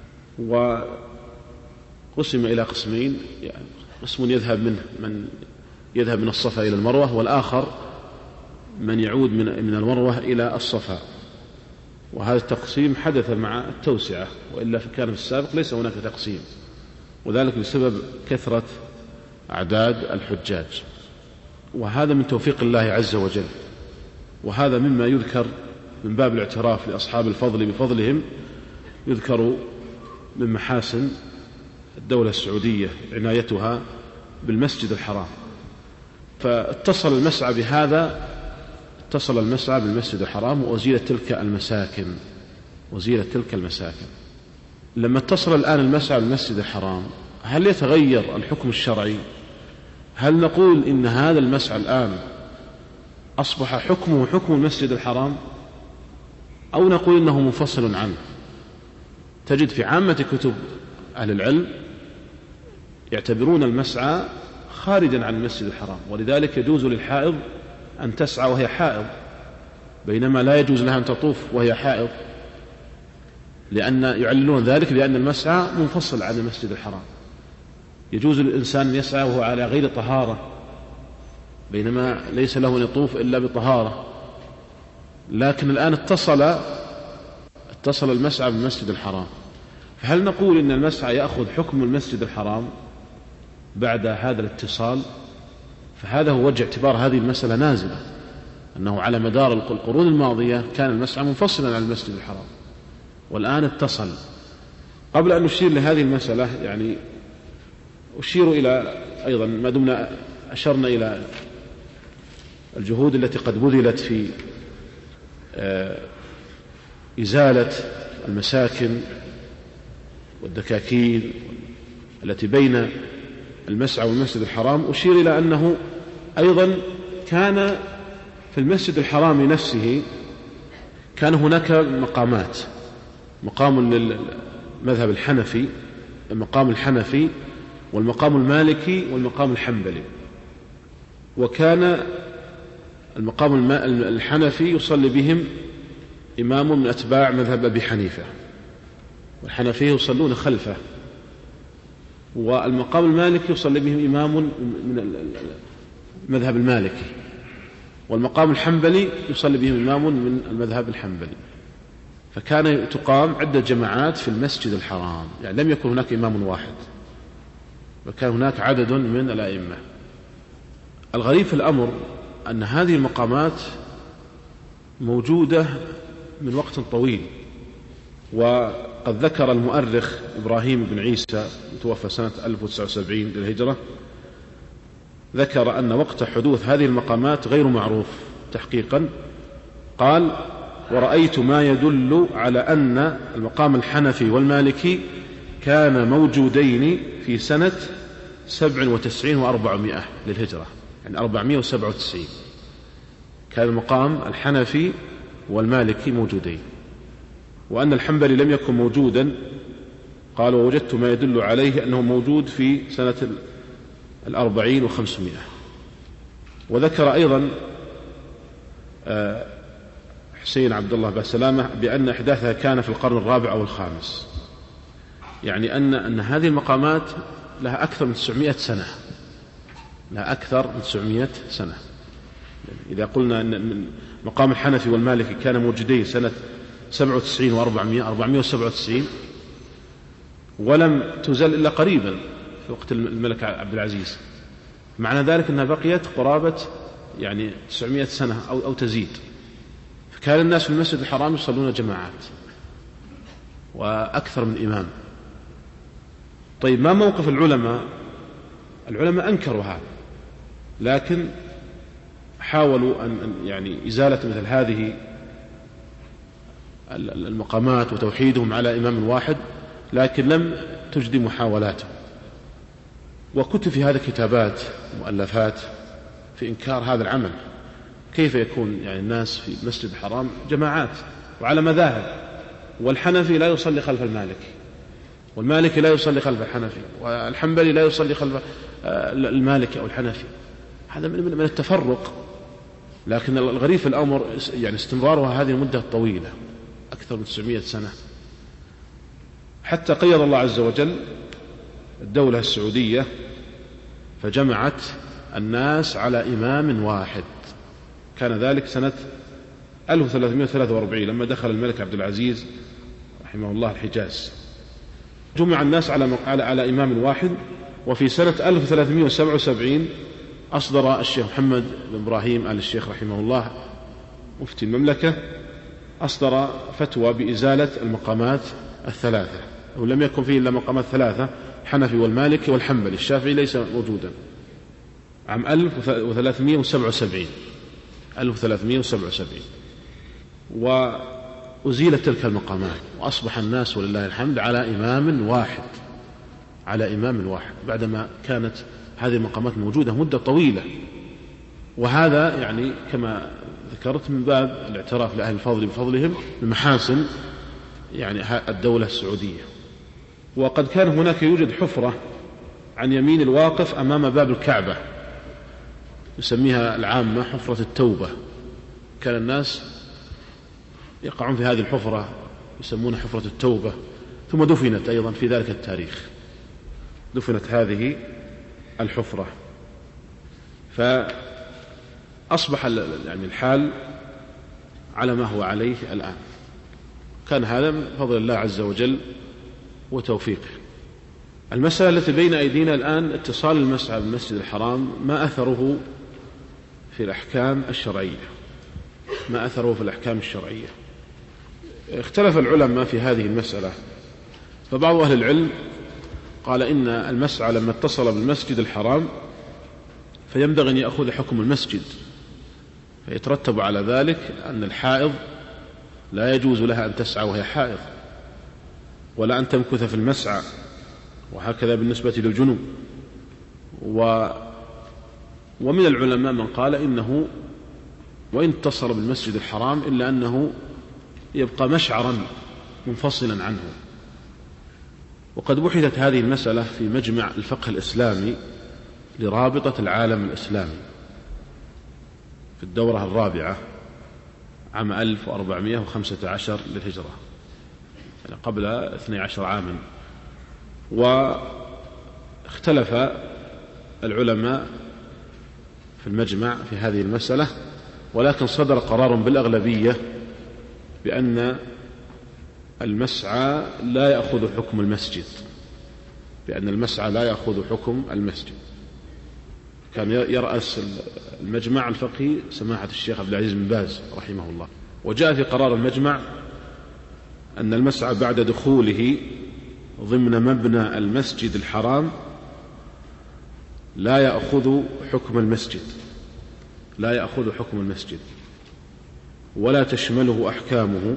وقسم إلى قسمين، يعني قسم يذهب منه من يذهب من الصفا إلى المروة، والآخر من يعود من المروة إلى الصفا. وهذا التقسيم حدث مع التوسعة، وإلا كان في السابق ليس هناك تقسيم، وذلك بسبب كثرة أعداد الحجاج. وهذا من توفيق الله عز وجل، وهذا مما يذكر من باب الاعتراف لأصحاب الفضل بفضلهم، يذكر من محاسن الدولة السعودية عنايتها بالمسجد الحرام. فاتصل المسعى بهذا، اتصل المسعى بالمسجد الحرام وأزيلت تلك المساكن، وزيلت تلك المساكن. لما اتصل الآن المسعى بالمسجد الحرام، هل يتغير الحكم الشرعي؟ هل نقول إن هذا المسعى الآن أصبح حكمه حكم المسجد الحرام، أو نقول إنه منفصل عنه؟ تجد في عامة كتب أهل العلم يعتبرون المسعى خارجا عن المسجد الحرام، ولذلك يجوز للحائض أن تسعى وهي حائض، بينما لا يجوز لها أن تطوف وهي حائض، لأن يعللون ذلك بأن المسعى منفصل عن المسجد الحرام. يجوز للإنسان أن يسعى وهو على غير طهارة، بينما ليس له أن يطوف إلا بطهارة. لكن الآن اتصل اتصل المسعى بالمسجد الحرام، فهل نقول إن المسعى يأخذ حكم المسجد الحرام بعد هذا الاتصال؟ فهذا هو وجه اعتبار هذه المسألة نازلة، أنه على مدار القرون الماضية كان المسعى منفصلا عن المسجد الحرام، والآن اتصل. قبل أن نشير لهذه المسألة، يعني أشير إلى أيضا ما دمنا أشرنا إلى الجهود التي قد بذلت في إزالة المساكن والدكاكين التي بين المسعى والمسجد الحرام، أشير إلى أنه أيضا كان في المسجد الحرام نفسه كان هناك مقامات، مقام للمذهب الحنفي، المقام الحنفي والمقام المالكي والمقام الحنبلي. وكان المقام الحنفي يصلي بهم إمام من أتباع مذهب أبي حنيفة، والحنفية يصلون خلفه، والمقام المالكي يصلي بهم إمام من المذهب المالكي، والمقام الحنبلي يصلي بهم إمام من المذهب الحنبلي. فكان تقام عدة جماعات في المسجد الحرام، يعني لم يكن هناك إمام واحد، وكان هناك عدد من الأئمة. الغريب في الأمر أن هذه المقامات موجودة من وقت طويل، وقد ذكر المؤرخ إبراهيم بن عيسى متوفى سنة ألف وتسعة وسبعين للهجرة، ذكر أن وقت حدوث هذه المقامات غير معروف تحقيقا. قال: ورأيت ما يدل على أن المقام الحنفي والمالكي كان موجودين في سنة سبع وتسعين وأربعمائة للهجرة، يعني أربعمائة وسبعة وتسعين كان المقام الحنفي والمالكي موجودين، وأن الحنبلي لم يكن موجودا. قال: ووجدت ما يدل عليه أنه موجود في سنة الأربعين وخمسمائة. وذكر أيضا حسين عبد الله بسلامة بأن إحداثها كان في القرن الرابع أو الخامس، يعني أن أن هذه المقامات لها أكثر من تسعمائة سنة، لها أكثر من تسعمائة سنة. إذا قلنا أن مقام الحنفي والمالكي كان موجودين سنة سبعة وتسعين وأربعمائة، أربعمائة وسبعة وتسعين، ولم تزل إلا قريبا في وقت الملك عبد العزيز، معنى ذلك أنها بقيت قرابة يعني تسعمائة سنة أو, أو تزيد. فكان الناس في المسجد الحرام يصلون جماعات وأكثر من إمام. طيب، ما موقف العلماء؟ العلماء أنكروا هذا، لكن حاولوا أن يعني إزالة مثل هذه المقامات وتوحيدهم على إمام واحد، لكن لم تجد محاولاتهم. وكتب في هذا كتابات مؤلفات في إنكار هذا العمل. كيف يكون يعني الناس في المسجد الحرام جماعات وعلى مذاهب، والحنفي لا يصلي خلف المالكي، والمالكي لا يصلي خلف الحنفي، والحنبلي لا يصلي خلف المالكي أو الحنفي. هذا من التفرق. لكن الغريب في الأمر يعني استمرارها هذه المدة الطويلة أكثر من تسعمائة سنة، حتى قيض الله عز وجل الدولة السعودية فجمعت الناس على إمام واحد. كان ذلك سنة ألف وثلاثمائة وثلاثة وأربعين لما دخل الملك عبد العزيز رحمه الله الحجاز، جمع الناس على على على إمام واحد. وفي سنة ألف وثلاثمائة وسبعة وسبعين أصدر الشيخ محمد بن إبراهيم آل الشيخ رحمه الله مفتي المملكة أصدر فتوى بإزالة المقامات الثلاثة، ولم يكن فيه إلا مقامات ثلاثة، حنفي والمالكي والحنبلي، الشافعي ليس موجودا، عام ألف وثلاثمائة وسبعة وسبعين ألف وثلاثمائة وسبعة وسبعين وأزيلت تلك المقامات، وأصبح الناس ولله الحمد على إمام واحد على إمام واحد بعدما كانت هذه المقامات موجودة مدة طويلة. وهذا يعني كما ذكرت من باب الاعتراف لأهل الفضل بفضلهم بمحاسن يعني الدولة السعودية. وقد كان هناك يوجد حفرة عن يمين الواقف أمام باب الكعبة يسميها العامة حفرة التوبة، كان الناس يقعون في هذه الحفرة يسمونها حفرة التوبة، ثم دفنت أيضا في ذلك التاريخ، دفنت هذه الحفرة. فأصبح يعني الحال على ما هو عليه الآن. كان هذا من فضل الله عز وجل وتوفيقه. المسألة التي بين أيدينا الآن اتصال المسعى بالمسجد الحرام، ما أثره في الأحكام الشرعية ما أثره في الأحكام الشرعية اختلف العلماء في هذه المسألة. فبعض أهل العلم قال إن المسعى لما اتصل بالمسجد الحرام فينبغي أن يأخذ حكم المسجد، فيترتب على ذلك أن الحائض لا يجوز لها أن تسعى وهي حائض، ولا أن تمكث في المسعى، وهكذا بالنسبة للجنوب. و ومن العلماء من قال إنه وإن اتصل بالمسجد الحرام إلا أنه يبقى مشعرا منفصلا عنه. وقد بحثت هذه المسألة في مجمع الفقه الإسلامي لرابطة العالم الإسلامي في الدورة الرابعة عام ألف وأربعمائة وخمسة عشر للهجرة، يعني قبل اثني عشر عاما. واختلف العلماء في المجمع في هذه المسألة، ولكن صدر قرار بالأغلبية بأن المسعى لا يأخذ حكم المسجد، بأن المسعى لا يأخذ حكم المسجد. كان يرأس المجمع الفقهي سماحة الشيخ عبد العزيز بن باز رحمه الله. وجاء في قرار المجمع أن المسعى بعد دخوله ضمن مبنى المسجد الحرام لا يأخذ حكم المسجد لا يأخذ حكم المسجد ولا تشمله أحكامه،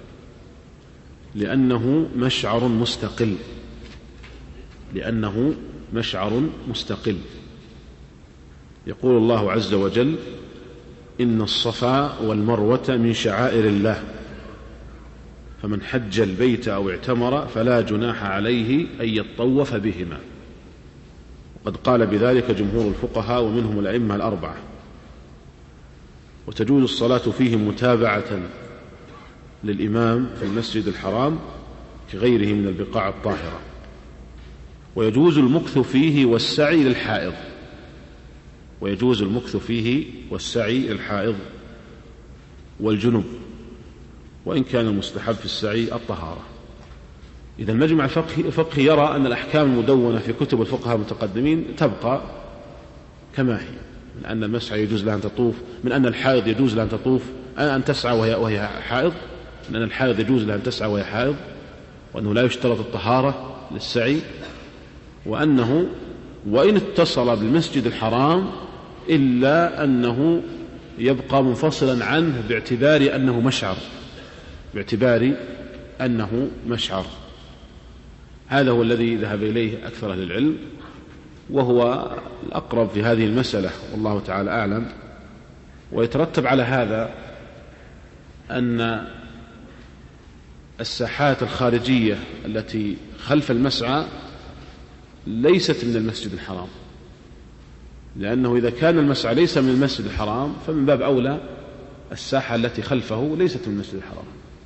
لأنه مشعر مستقل لأنه مشعر مستقل. يقول الله عز وجل: إن الصفا والمروة من شعائر الله، فمن حج البيت أو اعتمر فلا جناح عليه أن يطوف بهما. وقد قال بذلك جمهور الفقهاء ومنهم الأئمة الأربعة. وتجوز الصلاة فيه متابعة للإمام في المسجد الحرام كغيره من البقاع الطاهرة. ويجوز المكث فيه والسعي للحائض ويجوز المكث فيه والسعي للحائض والجنب، وإن كان المستحب في السعي الطهارة. إذا المجمع الفقهي يرى أن الأحكام المدونة في كتب الفقهاء المتقدمين تبقى كما هي، من أن المسعى يجوز لها أن تطوف، من أن الحائض يجوز لها أن تطوف أن تسعى وهي, وهي حائض، من أن الحائض يجوز لها أن تسعى وهي حائض، وأنه لا يشترط الطهارة للسعي، وأنه وإن اتصل بالمسجد الحرام إلا أنه يبقى منفصلا عنه باعتبار أنه مشعر باعتبار أنه مشعر. هذا هو الذي ذهب إليه أكثر أهل العلم، وهو الأقرب في هذه المسألة، والله تعالى أعلم. ويترتب على هذا أن الساحات الخارجية التي خلف المسعى ليست من المسجد الحرام، لأنه إذا كان المسعى ليس من المسجد الحرام فمن باب أولى الساحة التي خلفه ليست من المسجد الحرام.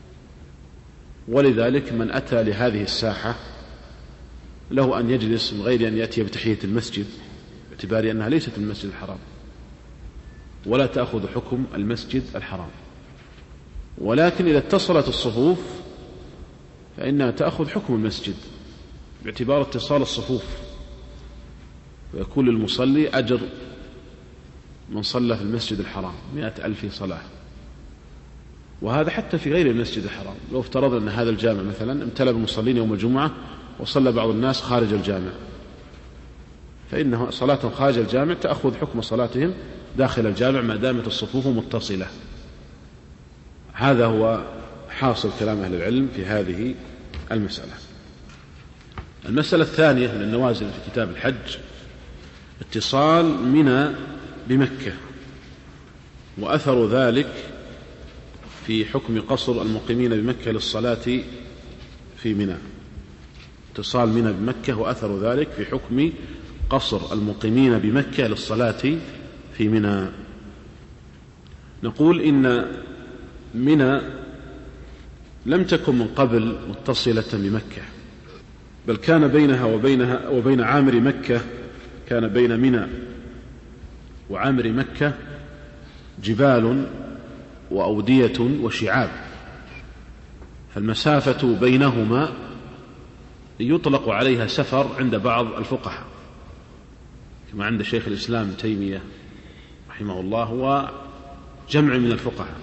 ولذلك من أتى لهذه الساحة له أن يجلس من غير أن يأتي بتحية المسجد، باعتبار أنها ليست من المسجد الحرام، ولا تأخذ حكم المسجد الحرام. ولكن إذا اتصلت الصفوف فإنها تأخذ حكم المسجد باعتبار اتصال الصفوف، ويكون للمصلي أجر من صلى في المسجد الحرام مئة ألف صلاة. وهذا حتى في غير المسجد الحرام. لو افترضنا أن هذا الجامع مثلا امتلأ بالمصلين يوم الجمعة وصلى بعض الناس خارج الجامع، فإنه صلاتهم خارج الجامع تأخذ حكم صلاتهم داخل الجامع ما دامت الصفوف متصلة. هذا هو حاصل كلام أهل العلم في هذه المسألة. المسألة الثانية من النوازل في كتاب الحج اتصال منى بمكة، وأثر ذلك في حكم قصر المقيمين بمكة للصلاة في منى. اتصال منى بمكة وأثر ذلك في حكم قصر المقيمين بمكة للصلاة في منى. نقول إن منى لم تكن من قبل متصلة بمكة، بل كان بينها وبينها وبين عامر مكة، كان بين منى وعامر مكة جبال وأودية وشعاب، فالمسافة بينهما يطلق عليها سفر عند بعض الفقهاء، كما عند شيخ الإسلام تيمية رحمه الله وجمع من الفقهاء.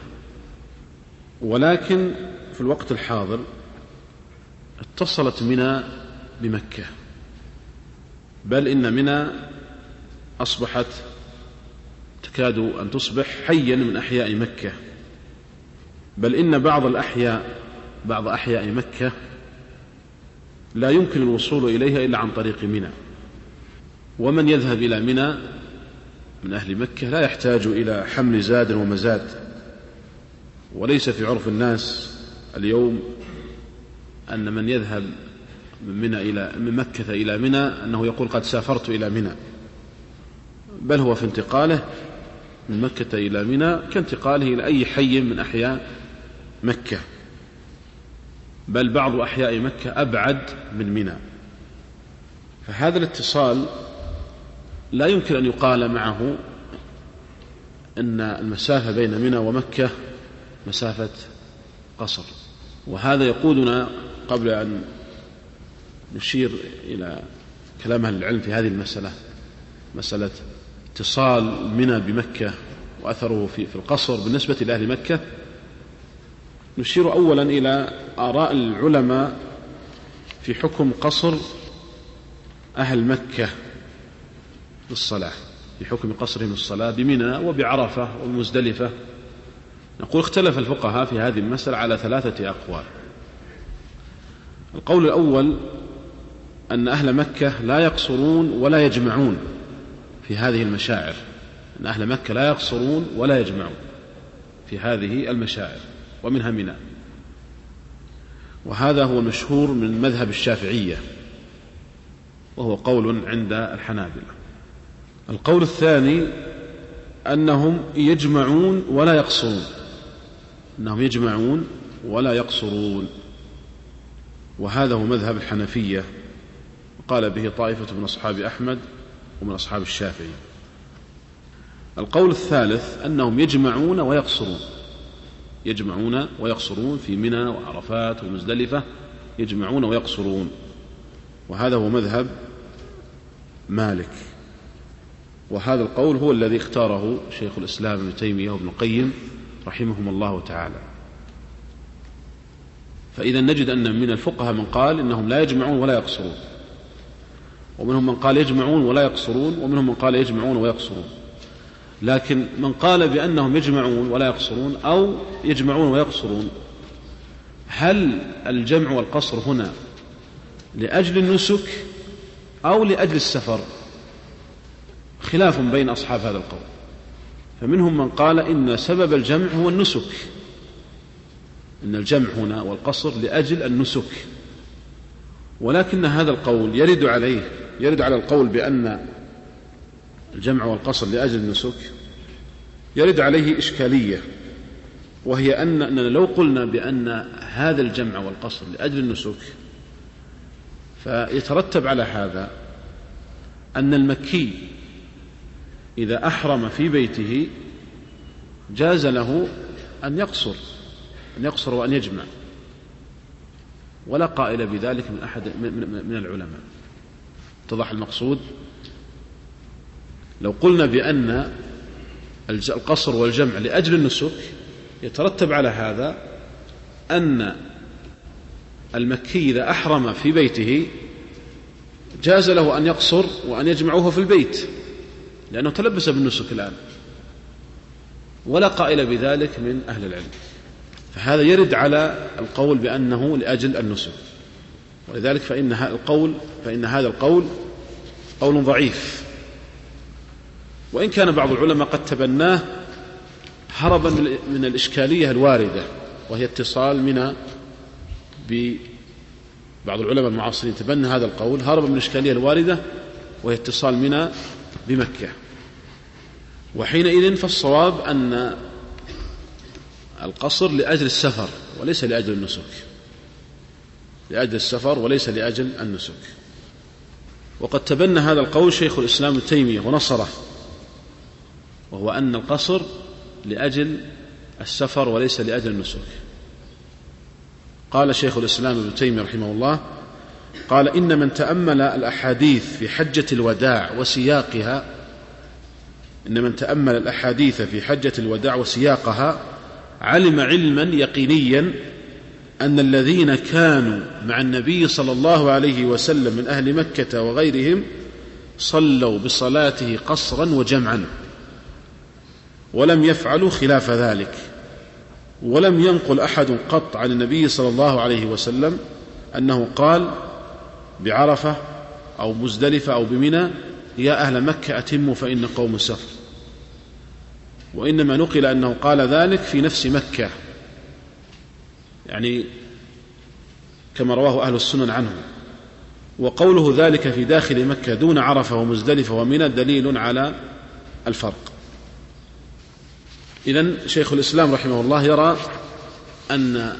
ولكن في الوقت الحاضر اتصلت منى بمكة، بل إن منى أصبحت تكاد أن تصبح حيا من أحياء مكة، بل إن بعض الأحياء بعض أحياء مكة لا يمكن الوصول إليها إلا عن طريق منى. ومن يذهب إلى منى من أهل مكة لا يحتاج إلى حمل زاد ومزاد، وليس في عرف الناس اليوم أن من يذهب من منى إلى من مكة إلى منى أنه يقول قد سافرت إلى منى، بل هو في انتقاله من مكة إلى منى كانتقاله إلى أي حي من أحياء مكة، بل بعض أحياء مكة أبعد من منى. فهذا الاتصال لا يمكن أن يقال معه أن المسافة بين منى ومكة مسافة قصر. وهذا يقودنا قبل أن نشير إلى كلام أهل العلم في هذه المسألة، مسألة اتصال منى بمكة وأثره في القصر بالنسبة لأهل مكة، نشير أولا إلى آراء العلماء في حكم قصر أهل مكة للصلاة، في حكم قصرهم الصلاة بمنى وبعرفة ومزدلفة. نقول اختلف الفقهاء في هذه المسألة على ثلاثة أقوال. القول الأول أن أهل مكة لا يقصرون ولا يجمعون في هذه المشاعر، أن أهل مكة لا يقصرون ولا يجمعون في هذه المشاعر ومنها منى، وهذا هو المشهور من مذهب الشافعية، وهو قول عند الحنابلة. القول الثاني أنهم يجمعون ولا يقصرون، أنهم يجمعون ولا يقصرون، وهذا هو مذهب الحنفية، وقال به طائفة من أصحاب أحمد ومن أصحاب الشافعي. القول الثالث أنهم يجمعون ويقصرون، يجمعون ويقصرون في منى وعرفات ومزدلفة، يجمعون ويقصرون، وهذا هو مذهب مالك. وهذا القول هو الذي اختاره شيخ الإسلام ابن تيمية وابن القيم رحمهم الله تعالى. فإذا نجد أن من الفقهاء من قال إنهم لا يجمعون ولا يقصرون، ومنهم من قال يجمعون ولا يقصرون، ومنهم من قال يجمعون ويقصرون. لكن من قال بأنهم يجمعون ولا يقصرون أو يجمعون ويقصرون، هل الجمع والقصر هنا لأجل النسك أو لأجل السفر؟ خلاف بين أصحاب هذا القول. فمنهم من قال إن سبب الجمع هو النسك، إن الجمع هنا والقصر لأجل النسك، ولكن هذا القول يرد عليه يرد على القول بأن الجمع والقصر لأجل النسك يرد عليه إشكالية، وهي أن أننا لو قلنا بأن هذا الجمع والقصر لأجل النسك فيترتب على هذا أن المكي إذا أحرم في بيته جاز له أن يقصر أن يقصر وأن يجمع، ولا قائل بذلك من أحد من العلماء. اتضح المقصود؟ لو قلنا بأن القصر والجمع لأجل النسك يترتب على هذا أن المكي إذا أحرم في بيته جاز له أن يقصر وأن يجمعه في البيت، لأنه تلبس بالنسك الآن، ولا قائل بذلك من أهل العلم. فهذا يرد على القول بأنه لأجل النسك، ولذلك فإن هذا القول فإن هذا القول قول ضعيف، وإن كان بعض العلماء قد تبناه هربا من الإشكالية الواردة، وهي اتصال منى ببعض العلماء المعاصرين تبنى هذا القول هربا من الإشكالية الواردة، وهي اتصال منى بمكة. وحينئذ فالصواب أن القصر لأجل السفر وليس لأجل النسك، لأجل السفر وليس لأجل النسك. وقد تبنى هذا القول شيخ الإسلام ابن تيمية ونصره، وهو أن القصر لأجل السفر وليس لأجل النسك. قال شيخ الإسلام ابن تيمية رحمه الله قال: إن من تأمل الأحاديث في حجة الوداع وسياقها إن من تأمل الأحاديث في حجة الوداع وسياقها علم علما يقينيا أن الذين كانوا مع النبي صلى الله عليه وسلم من أهل مكة وغيرهم صلوا بصلاته قصرا وجمعا، ولم يفعلوا خلاف ذلك، ولم ينقل أحد قط عن النبي صلى الله عليه وسلم أنه قال بعرفة أو مزدلفة أو بمنى: يا أهل مكة أتموا فإن قوم سفر. وإنما نقل أنه قال ذلك في نفس مكة، يعني كما رواه أهل السنن عنه. وقوله ذلك في داخل مكة دون عرفة ومزدلفة ومنى دليل على الفرق. إذن شيخ الإسلام رحمه الله يرى أن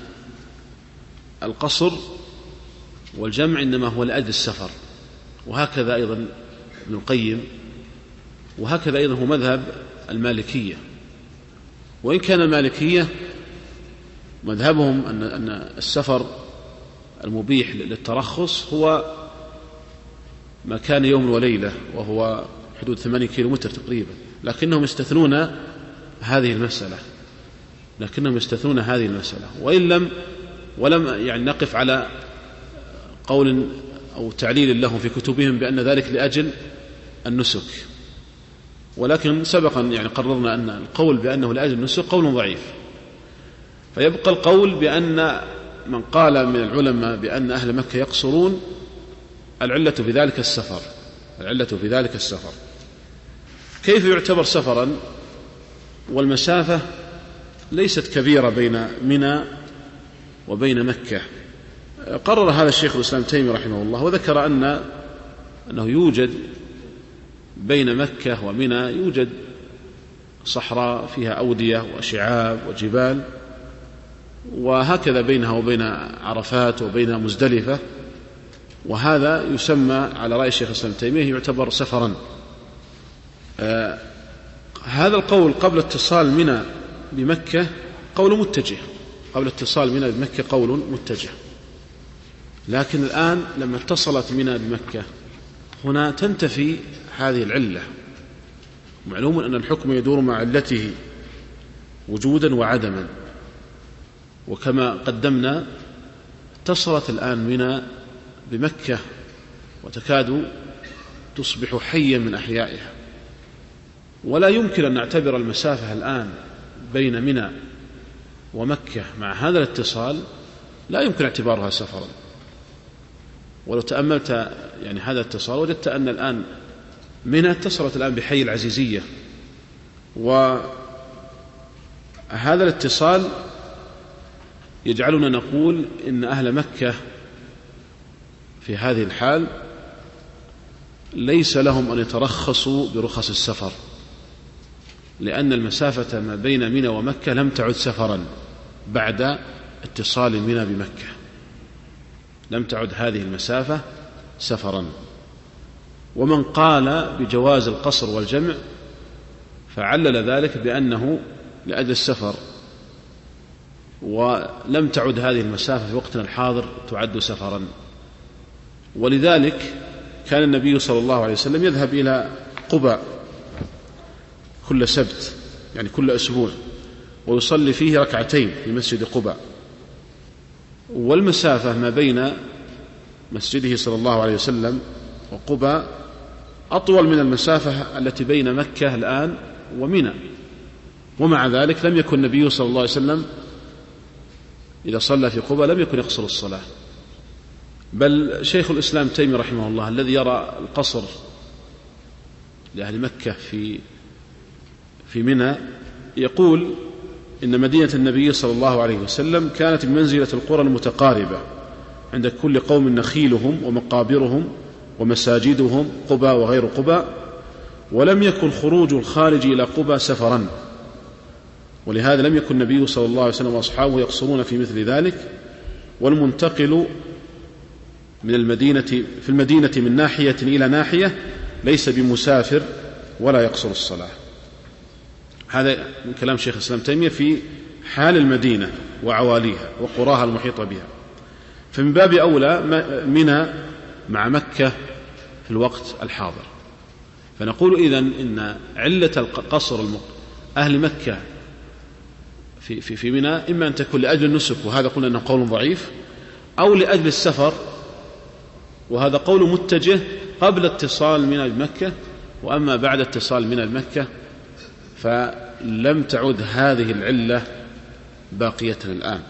القصر والجمع إنما هو لأجل السفر، وهكذا أيضا ابن القيم، وهكذا أيضا هو مذهب المالكية. وإن كان المالكية مذهبهم أن أن السفر المبيح للترخص هو ما كان يوم وليلة، وهو حدود ثمانية كيلو متر تقريبا، لكنهم يستثنون هذه المسألة لكنهم يستثنون هذه المسألة وإن لم ولم يعني نقف على قول أو تعليل لهم في كتبهم بأن ذلك لأجل النسك، ولكن سبقا يعني قررنا أن القول بأنه لأجل النسك قول ضعيف. فيبقى القول بأن من قال من العلماء بأن أهل مكة يقصرون العلة في ذلك السفر العلة في ذلك السفر كيف يعتبر سفرا والمسافة ليست كبيرة بين منى وبين مكة؟ قرر هذا الشيخ الإسلام تيمية رحمه الله، وذكر أن أنه يوجد بين مكة ومنى يوجد صحراء فيها أودية وشعاب وجبال، وهكذا بينها وبين عرفات وبين مزدلفة، وهذا يسمى على رأي الشيخ الإسلام تيمية يعتبر سفرا. آه هذا القول قبل اتصال منى بمكة قول متجه قبل اتصال منى بمكة قول متجه لكن الآن لما اتصلت منى بمكة هنا تنتفي هذه العلة. معلوم أن الحكم يدور مع علته وجودا وعدما، وكما قدمنا اتصلت الآن منى بمكة وتكاد تصبح حيا من أحيائها، ولا يمكن أن نعتبر المسافة الآن بين منى ومكة مع هذا الاتصال لا يمكن اعتبارها سفرا. ولو تأملت يعني هذا الاتصال وجدت أن الآن منى اتصلت الآن بحي العزيزية، وهذا الاتصال يجعلنا نقول إن أهل مكة في هذه الحال ليس لهم أن يترخصوا برخص السفر، لأن المسافة ما بين منى ومكة لم تعد سفرا بعد اتصال منى بمكة، لم تعد هذه المسافة سفرا. ومن قال بجواز القصر والجمع فعلل ذلك بأنه لأجل السفر، ولم تعد هذه المسافة في وقتنا الحاضر تعد سفرا. ولذلك كان النبي صلى الله عليه وسلم يذهب إلى قباء كل سبت، يعني كل أسبوع، ويصلي فيه ركعتين في مسجد قباء، والمسافة ما بين مسجده صلى الله عليه وسلم وقباء أطول من المسافة التي بين مكة الآن ومنى، ومع ذلك لم يكن النبي صلى الله عليه وسلم إذا صلى في قباء لم يكن يقصر الصلاة. بل شيخ الإسلام تيمية رحمه الله الذي يرى القصر لأهل مكة في في منى يقول إن مدينة النبي صلى الله عليه وسلم كانت بمنزلة القرى المتقاربة، عند كل قوم نخيلهم ومقابرهم ومساجدهم قباء وغير قباء، ولم يكن خروج الخارج إلى قباء سفرا، ولهذا لم يكن النبي صلى الله عليه وسلم وأصحابه يقصرون في مثل ذلك. والمنتقل من المدينة في المدينة من ناحية إلى ناحية ليس بمسافر ولا يقصر الصلاة. هذا من كلام شيخ الإسلام تيمية في حال المدينة وعواليها وقراها المحيطة بها. فمن باب أولى منى مع مكة في الوقت الحاضر. فنقول إذن إن علة القصر أهل مكة في في في منى إما أن تكون لأجل النسك، وهذا قلنا أنه قول ضعيف، أو لأجل السفر، وهذا قول متجه قبل اتصال منى بمكة. وأما بعد اتصال منى بمكة فلم تعد هذه العلة باقية الآن،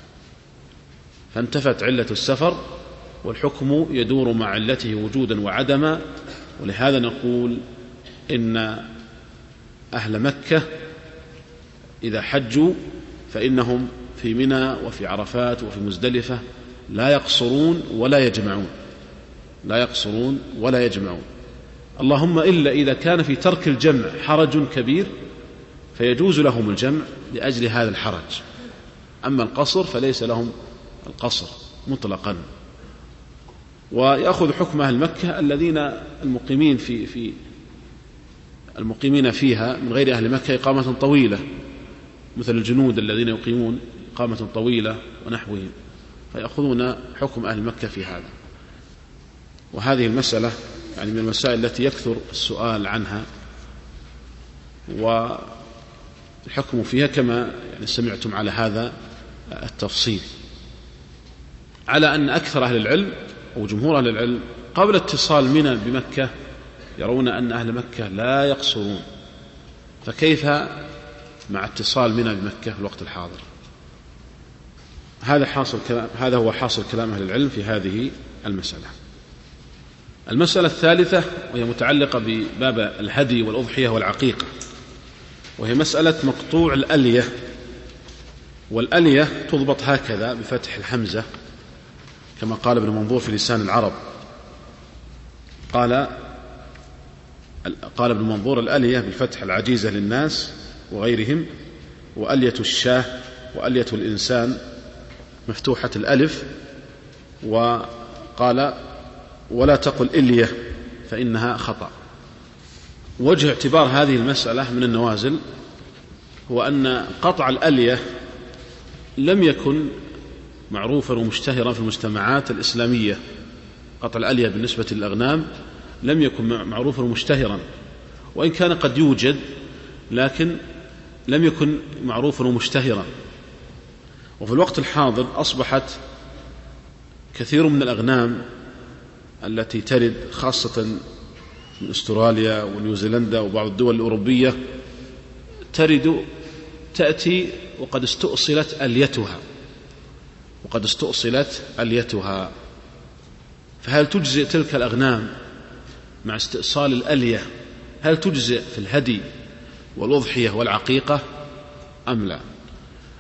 فانتفت علة السفر، والحكم يدور مع علته وجودا وعدما. ولهذا نقول إن أهل مكة إذا حجوا فإنهم في منى وفي عرفات وفي مزدلفة لا يقصرون ولا يجمعون، لا يقصرون ولا يجمعون، اللهم إلا إذا كان في ترك الجمع حرج كبير فيجوز لهم الجمع لأجل هذا الحرج. أما القصر فليس لهم القصر مطلقا. ويأخذ حكم أهل مكة الذين المقيمين في في المقيمين فيها من غير أهل مكة إقامة طويلة، مثل الجنود الذين يقيمون إقامة طويلة ونحوهم، فيأخذون حكم أهل مكة في هذا. وهذه المسألة يعني من المسائل التي يكثر السؤال عنها، والحكم فيها كما يعني سمعتم على هذا التفصيل، على أن أكثر أهل العلم أو جمهور أهل العلم قبل اتصال منى بمكة يرون أن أهل مكة لا يقصرون، فكيف مع اتصال منى بمكة في الوقت الحاضر؟ هذا حاصل كلام هذا هو حاصل كلام أهل العلم في هذه المسألة. المسألة الثالثة وهي متعلقة بباب الهدي والأضحية والعقيقة، وهي مسألة مقطوع الألية. والألية تضبط هكذا بفتح الحمزة كما قال ابن منظور في لسان العرب. قال قال ابن منظور الألية بالفتح العجيزة للناس وغيرهم، وألية الشاه وألية الإنسان مفتوحة الألف. وقال ولا تقل إلية فإنها خطأ. وجه اعتبار هذه المسألة من النوازل هو أن قطع الألية لم يكن معروفا ومشتهرا في المجتمعات الإسلامية. قطع الألية بالنسبة للأغنام لم يكن معروفا ومشتهرا، وإن كان قد يوجد لكن لم يكن معروفا ومشتهرا. وفي الوقت الحاضر أصبحت كثير من الأغنام التي ترد خاصة من أستراليا ونيوزيلندا وبعض الدول الأوروبية ترد تأتي وقد استؤصلت أليتها وقد استؤصلت أليتها فهل تجزئ تلك الأغنام مع استئصال الألية؟ هل تجزئ في الهدي والأضحية والعقيقة أم لا؟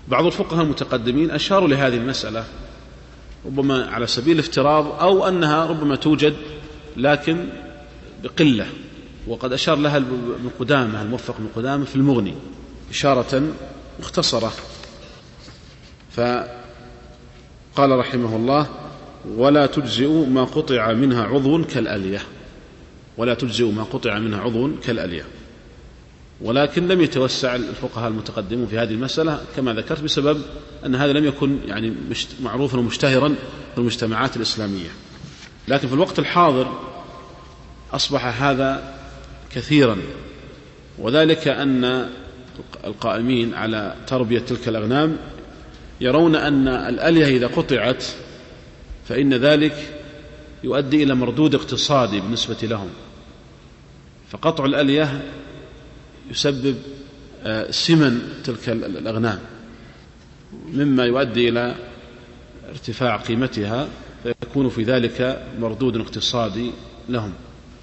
بعض الفقهاء المتقدمين أشاروا لهذه المسألة ربما على سبيل الافتراض أو أنها ربما توجد لكن بقلة، وقد أشار لها ابن قدامة الموفق ابن قدامة في المغني إشارة مختصرة، فقال رحمه الله: ولا تجزئ ما قطع منها عضو كالألية، ولا تجزئ ما قطع منها عضو كالألية. ولكن لم يتوسع الفقهاء المتقدمون في هذه المسألة كما ذكرت بسبب أن هذا لم يكن يعني معروفا ومشتهرا في المجتمعات الإسلامية، لكن في الوقت الحاضر أصبح هذا كثيرا، وذلك أن القائمين على تربية تلك الأغنام يرون أن الألية إذا قطعت فإن ذلك يؤدي إلى مردود اقتصادي بالنسبة لهم، فقطع الألية يسبب سمن تلك الأغنام مما يؤدي إلى ارتفاع قيمتها، فيكون في ذلك مردود اقتصادي لهم.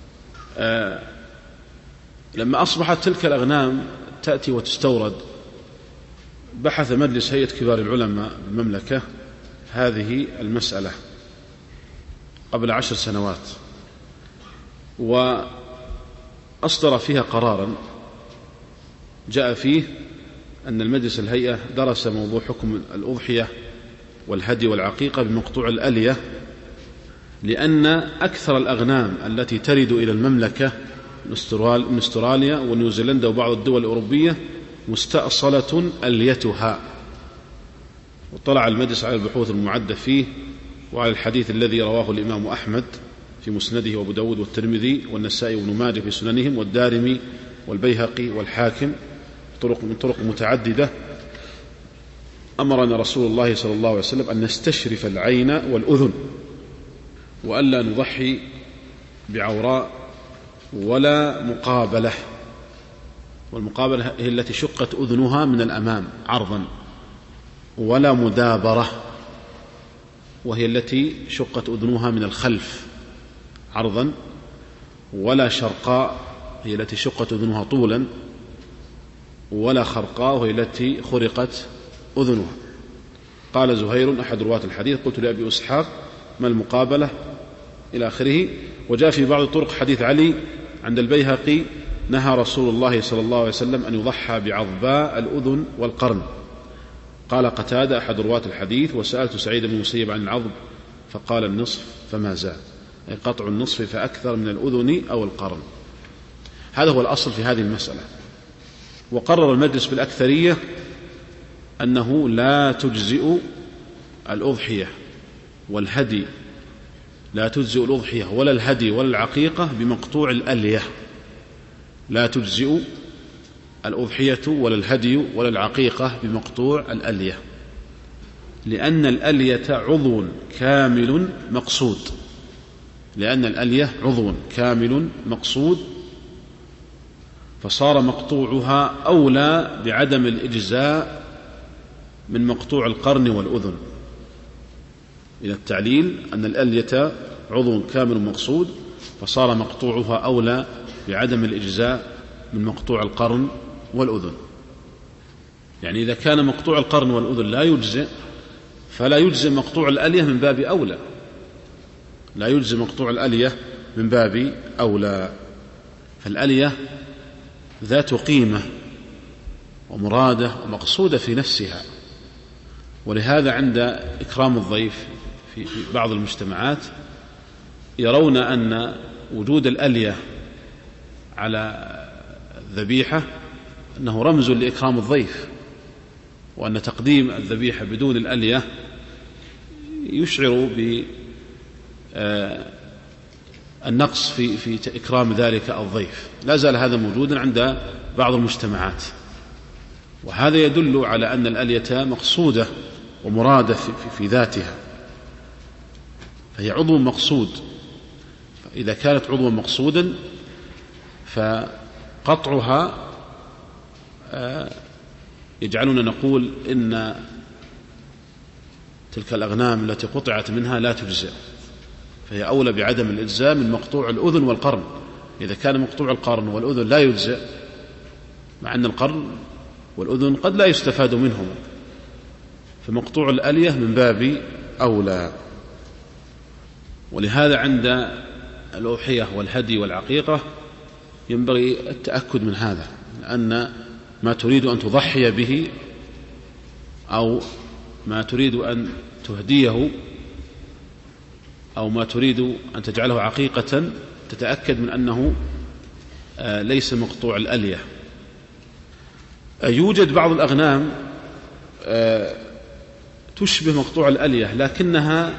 لما أصبحت تلك الأغنام تأتي وتستورد، بحث مجلس هيئة كبار العلماء بالمملكة هذه المسألة قبل عشر سنوات، وأصدر فيها قرارا جاء فيه أن المجلس الهيئة درس موضوع حكم الأضحية والهدي والعقيقة بمقطوع الألية، لأن أكثر الأغنام التي ترد إلى المملكة من أستراليا ونيوزيلندا وبعض الدول الأوروبية مستأصلة أليتها. وطلع المجلس على البحوث المعدة فيه وعلى الحديث الذي رواه الإمام أحمد في مسنده وأبو داود والترمذي والنسائي وابن ماجه في سننهم والدارمي والبيهقي والحاكم طرق من طرق متعددة. أمرنا رسول الله صلى الله عليه وسلم أن نستشرف العين والأذن، وألا نضحي بعوراء ولا مقابلة، والمقابلة هي التي شقت أذنها من الأمام عرضا، ولا مدابرة وهي التي شقت أذنها من الخلف عرضا، ولا شرقاء هي التي شقت أذنها طولا، ولا خرقاء وهي التي خرقت أذنها. قال زهير أحد رواة الحديث: قلت لأبي إسحاق ما المقابلة إلى آخره. وجاء في بعض الطرق حديث علي عند البيهقي: نهى رسول الله صلى الله عليه وسلم أن يضحى بعضباء الأذن والقرن. قال قتادة أحد رواة الحديث: وسألت سعيد بن المسيب عن العضب فقال النصف فما زال، أي قطع النصف فأكثر من الأذن أو القرن. هذا هو الأصل في هذه المسألة. وقرر المجلس بالأكثرية أنه لا تجزئ الأضحية والهدي، لا تجزئ الأضحية ولا الهدي ولا العقيقة بمقطوع الألية، لا تجزئ الأضحية ولا الهدي ولا العقيقة بمقطوع الألية، لأن الألية عضو كامل مقصود، لأن الألية عضو كامل مقصود، فصار مقطوعها أولى بعدم الإجزاء من مقطوع القرن والأذن. إلى التعليل أن الألية عضو كامل مقصود، فصار مقطوعها أولى بعدم الإجزاء من مقطوع القرن والأذن. يعني إذا كان مقطوع القرن والأذن لا يجزئ، فلا يجزئ مقطوع الألية من باب أولى، لا يجزئ مقطوع الألية من باب أولى. فالألية ذات قيمة ومرادة ومقصودة في نفسها، ولهذا عند إكرام الضيف في بعض المجتمعات يرون أن وجود الألية على الذبيحة أنه رمز لإكرام الضيف، وأن تقديم الذبيحة بدون الألية يشعر بالنقص في في إكرام ذلك الضيف. لا زال هذا موجودا عند بعض المجتمعات، وهذا يدل على أن الألية مقصودة ومرادة في, في ذاتها، فهي عضو مقصود. فإذا كانت عضوا مقصودا فقطعها يجعلنا نقول إن تلك الأغنام التي قطعت منها لا تجزئ، فهي أولى بعدم الإجزاء من مقطوع الأذن والقرن. إذا كان مقطوع القرن والأذن لا يجزئ، مع أن القرن والأذن قد لا يستفاد منهم، فمقطوع الألية من باب أولى. ولهذا عند الأضحية والهدي والعقيقة ينبغي التأكد من هذا، لأن ما تريد أن تضحي به أو ما تريد أن تهديه أو ما تريد أن تجعله عقيقة تتأكد من أنه ليس مقطوع الألية. يوجد بعض الأغنام تشبه مقطوع الألية لكنها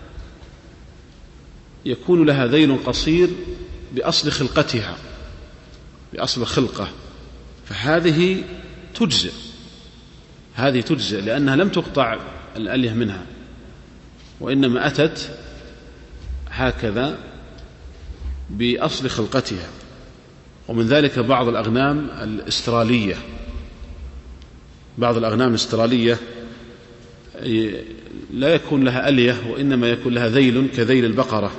يكون لها ذيل قصير بأصل خلقتها، بأصل الخلقة، فهذه تجزئ، هذه تجزئ لأنها لم تقطع الألية منها، وإنما أتت هكذا بأصل خلقتها. ومن ذلك بعض الأغنام الاسترالية، بعض الأغنام الاسترالية لا يكون لها ألية وإنما يكون لها ذيل كذيل البقرة،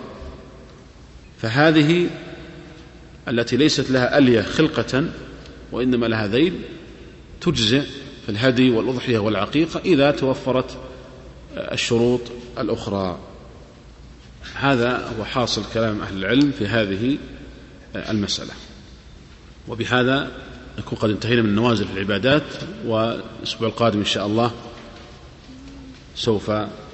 فهذه التي ليست لها ألية خلقة وإنما لها ذيل تجزئ في الهدي والأضحية والعقيقة إذا توفرت الشروط الأخرى. هذا هو حاصل كلام أهل العلم في هذه المسألة. وبهذا نكون قد انتهينا من نوازل العبادات، والأسبوع القادم إن شاء الله سوف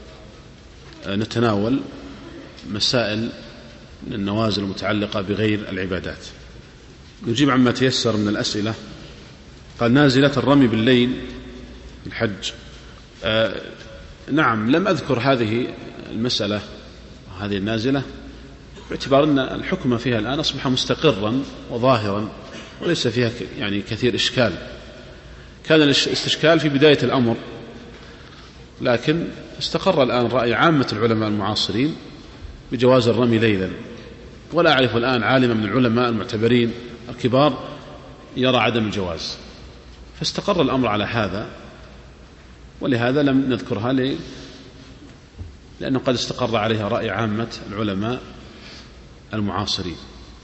نتناول مسائل من النوازل المتعلقة بغير العبادات. نجيب عما تيسر من الأسئلة. قال: نازلة الرمي بالليل في الحج. آه نعم، لم أذكر هذه المسألة هذه النازلة باعتبار أن الحكم فيها الآن أصبح مستقرا وظاهرا وليس فيها يعني كثير إشكال. كان الاستشكال في بداية الأمر، لكن استقر الآن رأي عامة العلماء المعاصرين بجواز الرمي ليلا، ولا أعرف الآن عالما من العلماء المعتبرين الكبار يرى عدم الجواز، فاستقر الأمر على هذا، ولهذا لم نذكرها لي لأنه قد استقر عليها رأي عامة العلماء المعاصرين،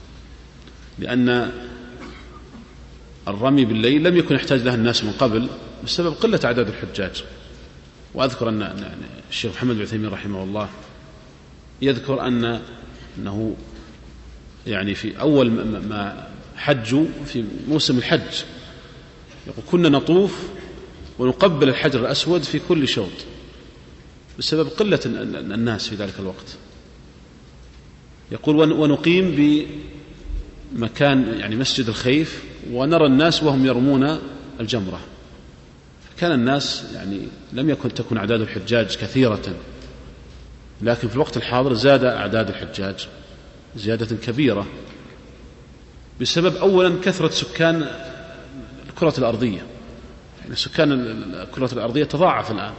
لأن الرمي بالليل لم يكن يحتاج له الناس من قبل بسبب قلة أعداد الحجاج. وأذكر أن الشيخ محمد بن عثيمين رحمه الله يذكر أن أنه يعني في أول ما حجوا في موسم الحج يقول: كنا نطوف ونقبل الحجر الأسود في كل شوط بسبب قلة الناس في ذلك الوقت. يقول: ونقيم بمكان يعني مسجد الخيف ونرى الناس وهم يرمون الجمرة. كان الناس يعني لم يكن تكن أعداد الحجاج كثيرة، لكن في الوقت الحاضر زاد أعداد الحجاج زيادة كبيرة بسبب أولا كثرة سكان الكرة الأرضية، يعني سكان الكرة الأرضية تضاعف الآن،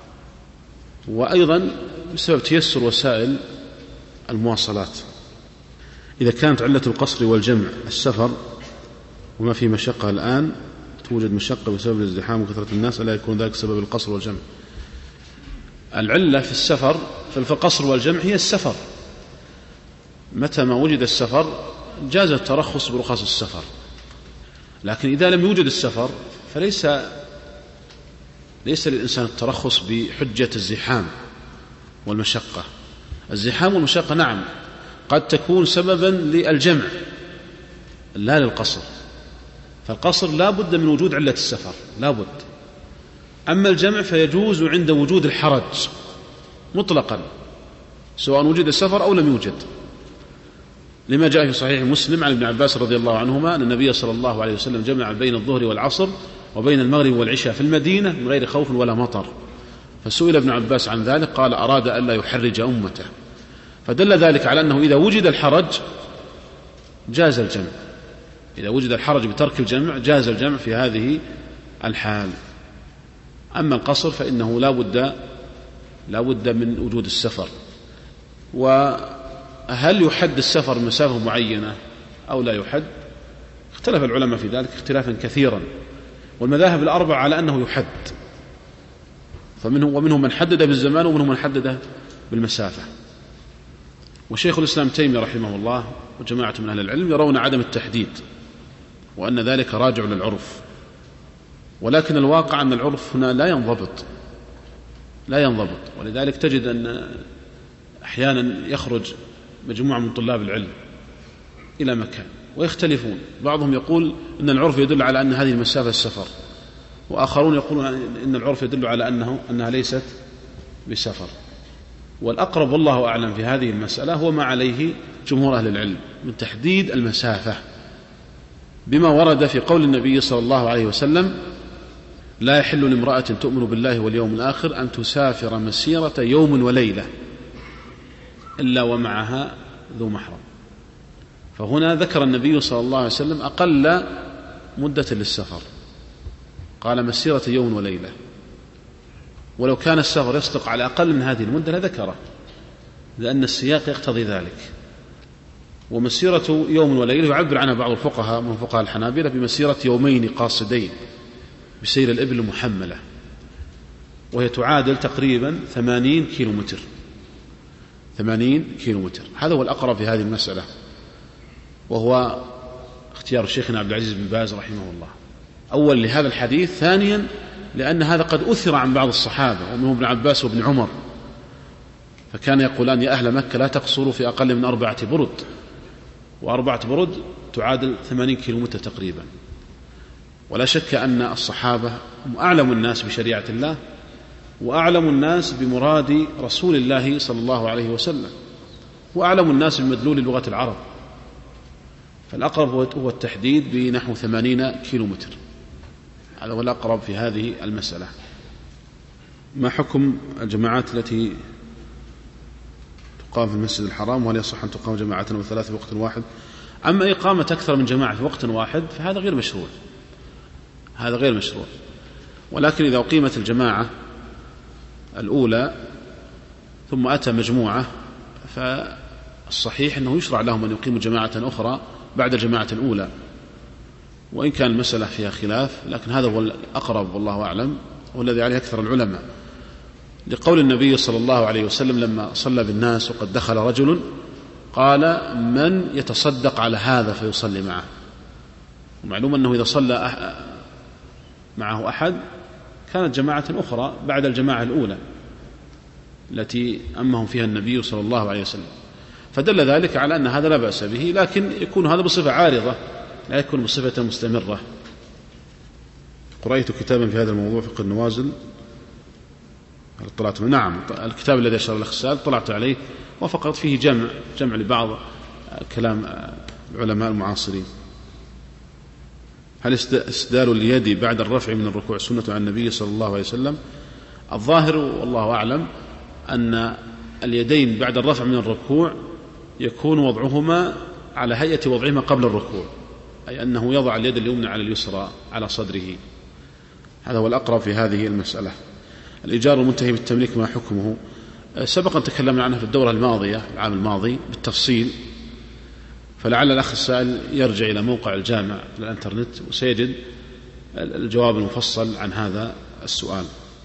وأيضا بسبب تيسر وسائل المواصلات. إذا كانت علة القصر والجمع السفر وما في مشقة الآن، توجد مشقة بسبب الازدحام وكثرة الناس، ألا يكون ذلك سبب القصر والجمع؟ العلة في السفر في القصر والجمع هي السفر. متى ما وجد السفر جاز الترخص برخص السفر، لكن إذا لم يوجد السفر فليس ليس للإنسان الترخص بحجة الزحام والمشقة. الزحام والمشقة نعم قد تكون سببا للجمع لا للقصر، فالقصر لا بد من وجود علة السفر لا بد. أما الجمع فيجوز عند وجود الحرج مطلقا سواء وجد السفر أو لم يوجد، لما جاء في صحيح مسلم عن ابن عباس رضي الله عنهما أن النبي صلى الله عليه وسلم جمع بين الظهر والعصر وبين المغرب والعشاء في المدينة من غير خوف ولا مطر، فسئل ابن عباس عن ذلك قال: أراد ألا يحرج أمته. فدل ذلك على أنه إذا وجد الحرج جاز الجمع، إذا وجد الحرج بترك الجمع جاز الجمع في هذه الحال. أما القصر فإنه لا بد لا بد من وجود السفر. وهل يحد السفر مسافة معينة أو لا يحد؟ اختلف العلماء في ذلك اختلافا كثيرا، والمذاهب الأربعة على أنه يحد، فمنهم ومنهم من حدد بالزمان ومنهم من حدد بالمسافة. وشيخ الإسلام تيمية رحمه الله وجماعة من أهل العلم يرون عدم التحديد وأن ذلك راجع للعرف، ولكن الواقع أن العرف هنا لا ينضبط، لا ينضبط. ولذلك تجد أن أحيانا يخرج مجموعة من طلاب العلم إلى مكان ويختلفون، بعضهم يقول أن العرف يدل على أن هذه المسافة السفر، وآخرون يقولون أن العرف يدل على أنه أنها ليست بسفر. والأقرب والله أعلم في هذه المسألة هو ما عليه جمهور أهل العلم من تحديد المسافة بما ورد في قول النبي صلى الله عليه وسلم: لا يحل لامرأة تؤمن بالله واليوم الآخر أن تسافر مسيرة يوم وليلة إلا ومعها ذو محرم. فهنا ذكر النبي صلى الله عليه وسلم أقل مدة للسفر، قال مسيرة يوم وليلة، ولو كان السفر يصدق على أقل من هذه المدة لذكره، لأن السياق يقتضي ذلك. ومسيرة يوم وليلة يعبر عنها بعض الفقهاء من فقهاء الحنابلة بمسيرة يومين قاصدين بسير الإبل المحملة، وهي تعادل تقريبا ثمانين كيلو متر ثمانين كيلو متر. هذا هو الأقرب في هذه المسألة، وهو اختيار شيخنا عبد العزيز بن باز رحمه الله، أول لهذا الحديث، ثانيا لأن هذا قد أثر عن بعض الصحابة ومنهم ابن عباس وابن عمر، فكان يقولان: يا أهل مكة لا تقصروا في أقل من أربعة برد، وأربعة برد تعادل ثمانين كيلو متر تقريبا. ولا شك أن الصحابة هم أعلم الناس بشريعة الله وأعلم الناس بمراد رسول الله صلى الله عليه وسلم، وأعلم الناس بمدلول لغة العرب، فالأقرب هو التحديد بنحو ثمانين كيلو متر، هذا هو الأقرب في هذه المسألة. ما حكم الجماعات التي تقام في المسجد الحرام، وهل يصح أن تقام جماعة وثلاث في وقت واحد؟ أما إقامة أكثر من جماعة في وقت واحد فهذا غير مشروع، هذا غير مشروع. ولكن إذا أقيمت الجماعة الأولى ثم أتى مجموعة فالصحيح أنه يشرع لهم أن يقيموا جماعة أخرى بعد الجماعة الأولى، وإن كان المسألة فيها خلاف، لكن هذا هو الأقرب والله أعلم، والذي عليه أكثر العلماء، لقول النبي صلى الله عليه وسلم لما صلى بالناس وقد دخل رجل قال: من يتصدق على هذا فيصلي معه. ومعلوم أنه إذا صلى معه أحد كانت جماعة أخرى بعد الجماعة الأولى التي أمهم فيها النبي صلى الله عليه وسلم، فدل ذلك على أن هذا لا بأس به، لكن يكون هذا بصفة عارضة لا يكون بصفة مستمرة. قرأت كتابا في هذا الموضوع فقه النوازل، هل طلعت؟ نعم، الكتاب الذي أشار الأخسال طلعت عليه، وفقط فيه جمع جمع لبعض كلام العلماء المعاصرين. هل استدال اليد بعد الرفع من الركوع سنة عن النبي صلى الله عليه وسلم؟ الظاهر والله أعلم أن اليدين بعد الرفع من الركوع يكون وضعهما على هيئة وضعهما قبل الركوع، أي أنه يضع اليد اليمنى على اليسرى على صدره، هذا هو الأقرب في هذه المسألة. الإيجار المنتهي بالتمليك ما حكمه؟ سبقا تكلمنا عنه في الدورة الماضية العام الماضي بالتفصيل، فلعل الأخ السائل يرجع إلى موقع الجامع على الانترنت وسيجد الجواب المفصل عن هذا السؤال.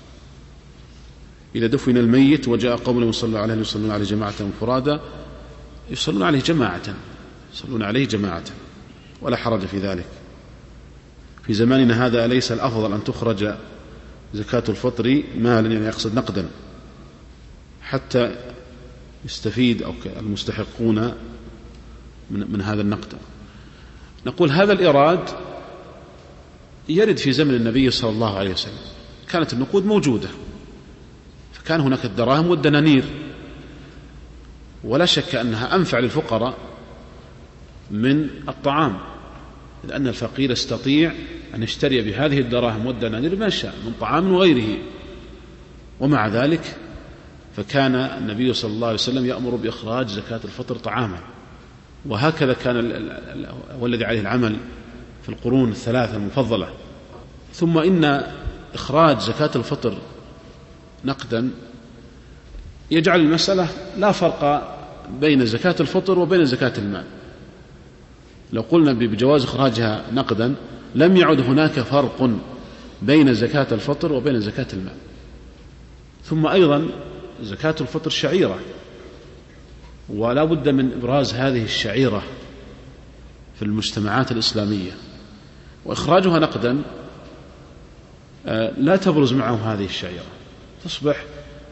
إذا دفن الميت وجاء قوم يصلون عليه يصلون عليه جماعة مفرادة، يصلون عليه جماعة يصلون عليه جماعة ولا حرج في ذلك. في زماننا هذا أليس الأفضل أن تخرج زكاة الفطر مالا، يعني يقصد نقدا، حتى يستفيد أو المستحقون من, من هذا النقد؟ نقول هذا الإيراد يرد في زمن النبي صلى الله عليه وسلم، كانت النقود موجودة، فكان هناك الدراهم والدنانير، ولا شك أنها أنفع للفقراء من الطعام، لأن الفقير يستطيع أن يشتري بهذه الدراهم والدنانير ما شاء من طعام وغيره، ومع ذلك فكان النبي صلى الله عليه وسلم يأمر بإخراج زكاة الفطر طعاما، وهكذا كان هو الذي عليه العمل في القرون الثلاثة المفضلة. ثم إن إخراج زكاة الفطر نقدا يجعل المسألة لا فرق بين زكاة الفطر وبين زكاة المال. لو قلنا بجواز إخراجها نقدا لم يعد هناك فرق بين زكاة الفطر وبين زكاة المال. ثم أيضا زكاة الفطر شعيرة، ولا بد من إبراز هذه الشعيرة في المجتمعات الإسلامية، وإخراجها نقدا لا تبرز معه هذه الشعيرة، تصبح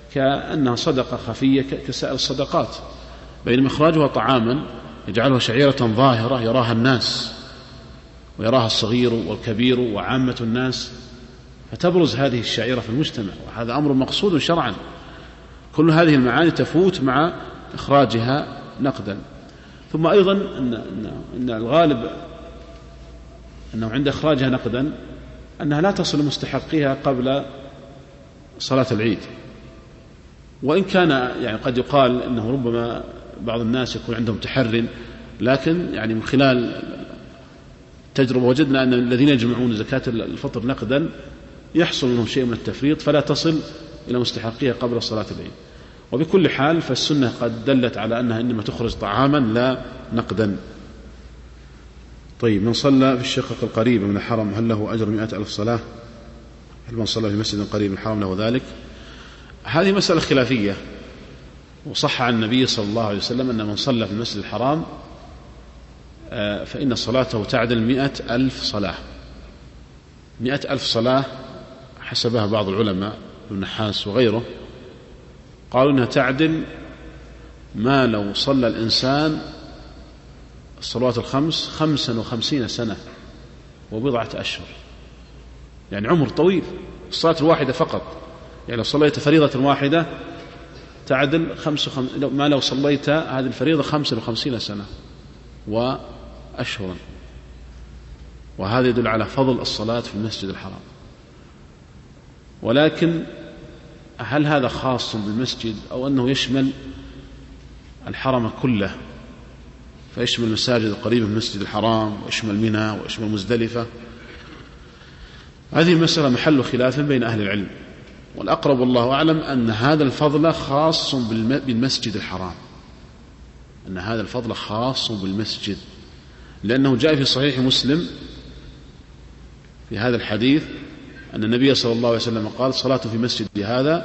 كأنها صدقة خفية كسائر الصدقات، بينما إخراجها طعاما يجعلها شعيرة ظاهرة يراها الناس ويراها الصغير والكبير وعامة الناس، فتبرز هذه الشعيرة في المجتمع، وهذا أمر مقصود شرعا. كل هذه المعاني تفوت مع إخراجها نقدا. ثم أيضا أن, أن, أن الغالب أنه عند إخراجها نقدا أنها لا تصل مستحقيها قبل صلاة العيد، وإن كان يعني قد يقال أنه ربما بعض الناس يكون عندهم تحرٍ، لكن يعني من خلال تجربة وجدنا أن الذين يجمعون زكاة الفطر نقدا يحصل منهم شيء من التفريط فلا تصل إلى مستحقيها قبل صلاة العيد. وبكل حال فالسنة قد دلت على أنها إنما تخرج طعاما لا نقدا. طيب، من صلى في الشقة القريبة من الحرم هل له أجر مئة ألف صلاة؟ هل من صلى في مسجد قريب من الحرم له ذلك؟ هذه مسألة خلافية، وصح عن النبي صلى الله عليه وسلم أن من صلى في المسجد الحرام فإن صلاته تعدل مئة ألف صلاة. مئة ألف صلاة حسبها بعض العلماء ابن نحاس وغيره، قالوا أنها تعدل ما لو صلى الإنسان الصلوات الخمس خمسا وخمسين سنة وبضعة أشهر، يعني عمر طويل. الصلاة الواحدة فقط، يعني لو صليت فريضة واحدة تعدل خمس وخم... ما لو صليت هذه الفريضة خمسا وخمسين سنة وأشهرا. وهذا يدل على فضل الصلاة في المسجد الحرام. ولكن هل هذا خاص بالمسجد أو أنه يشمل الحرم كله، فيشمل المساجد القريبة من المسجد الحرام ويشمل منى ويشمل مزدلفة؟ هذه المسألة محل خلاف بين أهل العلم، والأقرب والله أعلم أن هذا الفضل خاص بالمسجد الحرام، أن هذا الفضل خاص بالمسجد، لأنه جاء في صحيح مسلم في هذا الحديث أن النبي صلى الله عليه وسلم قال: صلاة في مسجد هذا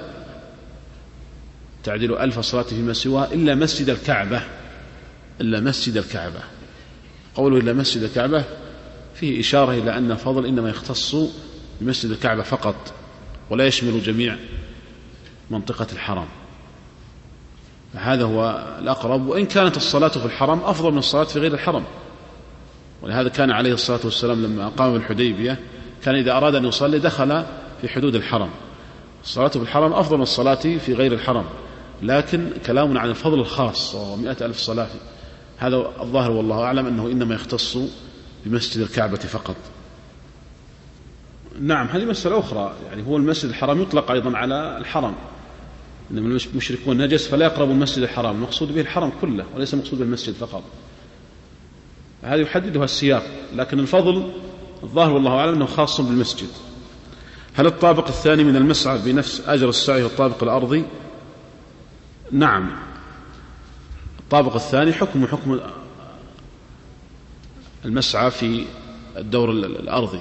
تعدل ألف صلاة فيما سواه إلا مسجد الكعبة. إلا مسجد الكعبة، قوله إلا مسجد الكعبة فيه إشارة إلى أن الفضل إنما يختص بمسجد الكعبة فقط، ولا يشمل جميع منطقة الحرم. فهذا هو الأقرب، وإن كانت الصلاة في الحرم أفضل من الصلاة في غير الحرم. ولهذا كان عليه الصلاة والسلام لما قام بالحديبية كان إذا أراد أن يصلي دخل في حدود الحرم. الصلاة في الحرم أفضل من الصلاة في غير الحرم، لكن كلامنا عن الفضل الخاص وهو مئة ألف صلاة، هذا الظاهر والله أعلم أنه إنما يختص بمسجد الكعبة فقط. نعم، هذه مسألة أخرى، يعني هو المسجد الحرام يطلق أيضا على الحرم، إنما المشركون نجس فلا يقربوا المسجد الحرام، المقصود به الحرم كله وليس مقصود بالمسجد فقط. هذا يحددها السياق، لكن الفضل الظاهر والله أعلم أنه خاص بالمسجد. هل الطابق الثاني من المسعى بنفس أجر السعي والطابق الأرضي؟ نعم، الطابق الثاني حكم حكم المسعى في الدور الأرضي،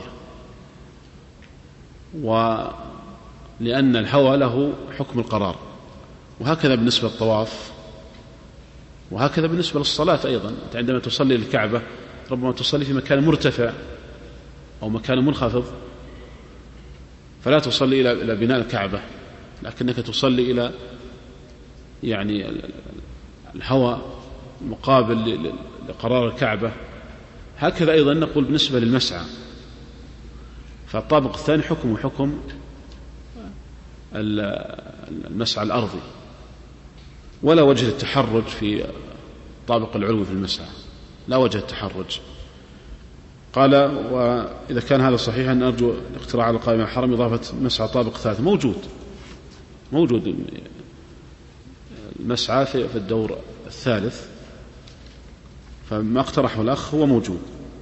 ولأن الهوى له حكم القرار، وهكذا بالنسبة للطواف، وهكذا بالنسبة للصلاة أيضا. أنت عندما تصلي للكعبة ربما تصلي في مكان مرتفع أو مكان منخفض، فلا تصلي إلى بناء الكعبة، لكنك تصلي إلى يعني الهوى مقابل لقرار الكعبة. هكذا أيضا نقول بالنسبة للمسعى، فالطابق الثاني حكم حكم المسعى الأرضي، ولا وجه التحرج في الطابق العلوي في المسعى، لا وجه التحرج. قال: وإذا كان هذا صحيحا نرجو الاقتراع على القائمة الحرم إضافة مسعى طابق ثالث. موجود موجود المسعى في الدور الثالث، فما اقترحه الأخ هو موجود.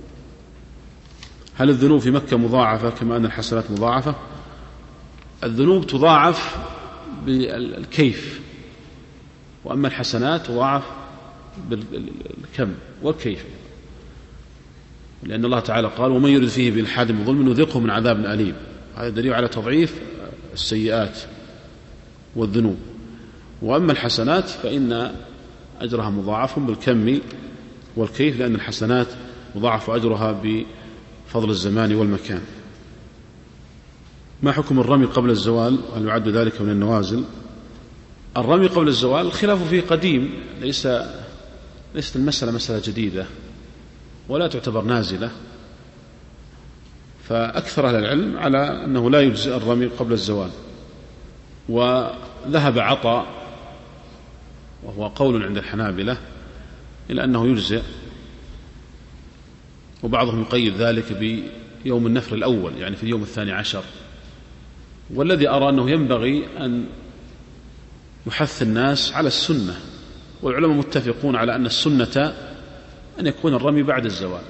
هل الذنوب في مكة مضاعفة كما أن الحسنات مضاعفة؟ الذنوب تضاعف بالكيف، وأما الحسنات تضاعف بالكم والكيف، لأن الله تعالى قال: ومن يرد فيه بالحاد بظلم نذقه من عذاب أليم. هذا دليل على تضعيف السيئات والذنوب. وأما الحسنات فإن أجرها مضاعف بالكم والكيف، لأن الحسنات مضاعف أجرها بفضل الزمان والمكان. ما حكم الرمي قبل الزوال؟ هل يعد ذلك من النوازل؟ الرمي قبل الزوال الخلاف فيه قديم، ليس ليست المسألة مسألة جديدة ولا تعتبر نازلة، فأكثر أهل العلم على أنه لا يجزئ الرمي قبل الزوال. وذهب عطاء وهو قول عند الحنابلة إلى أنه يجزئ، وبعضهم يقيد ذلك بيوم النفر الأول يعني في اليوم الثاني عشر. والذي أرى أنه ينبغي أن يحث الناس على السنة، والعلماء متفقون على أن السنة أن يكون الرمي بعد الزوال.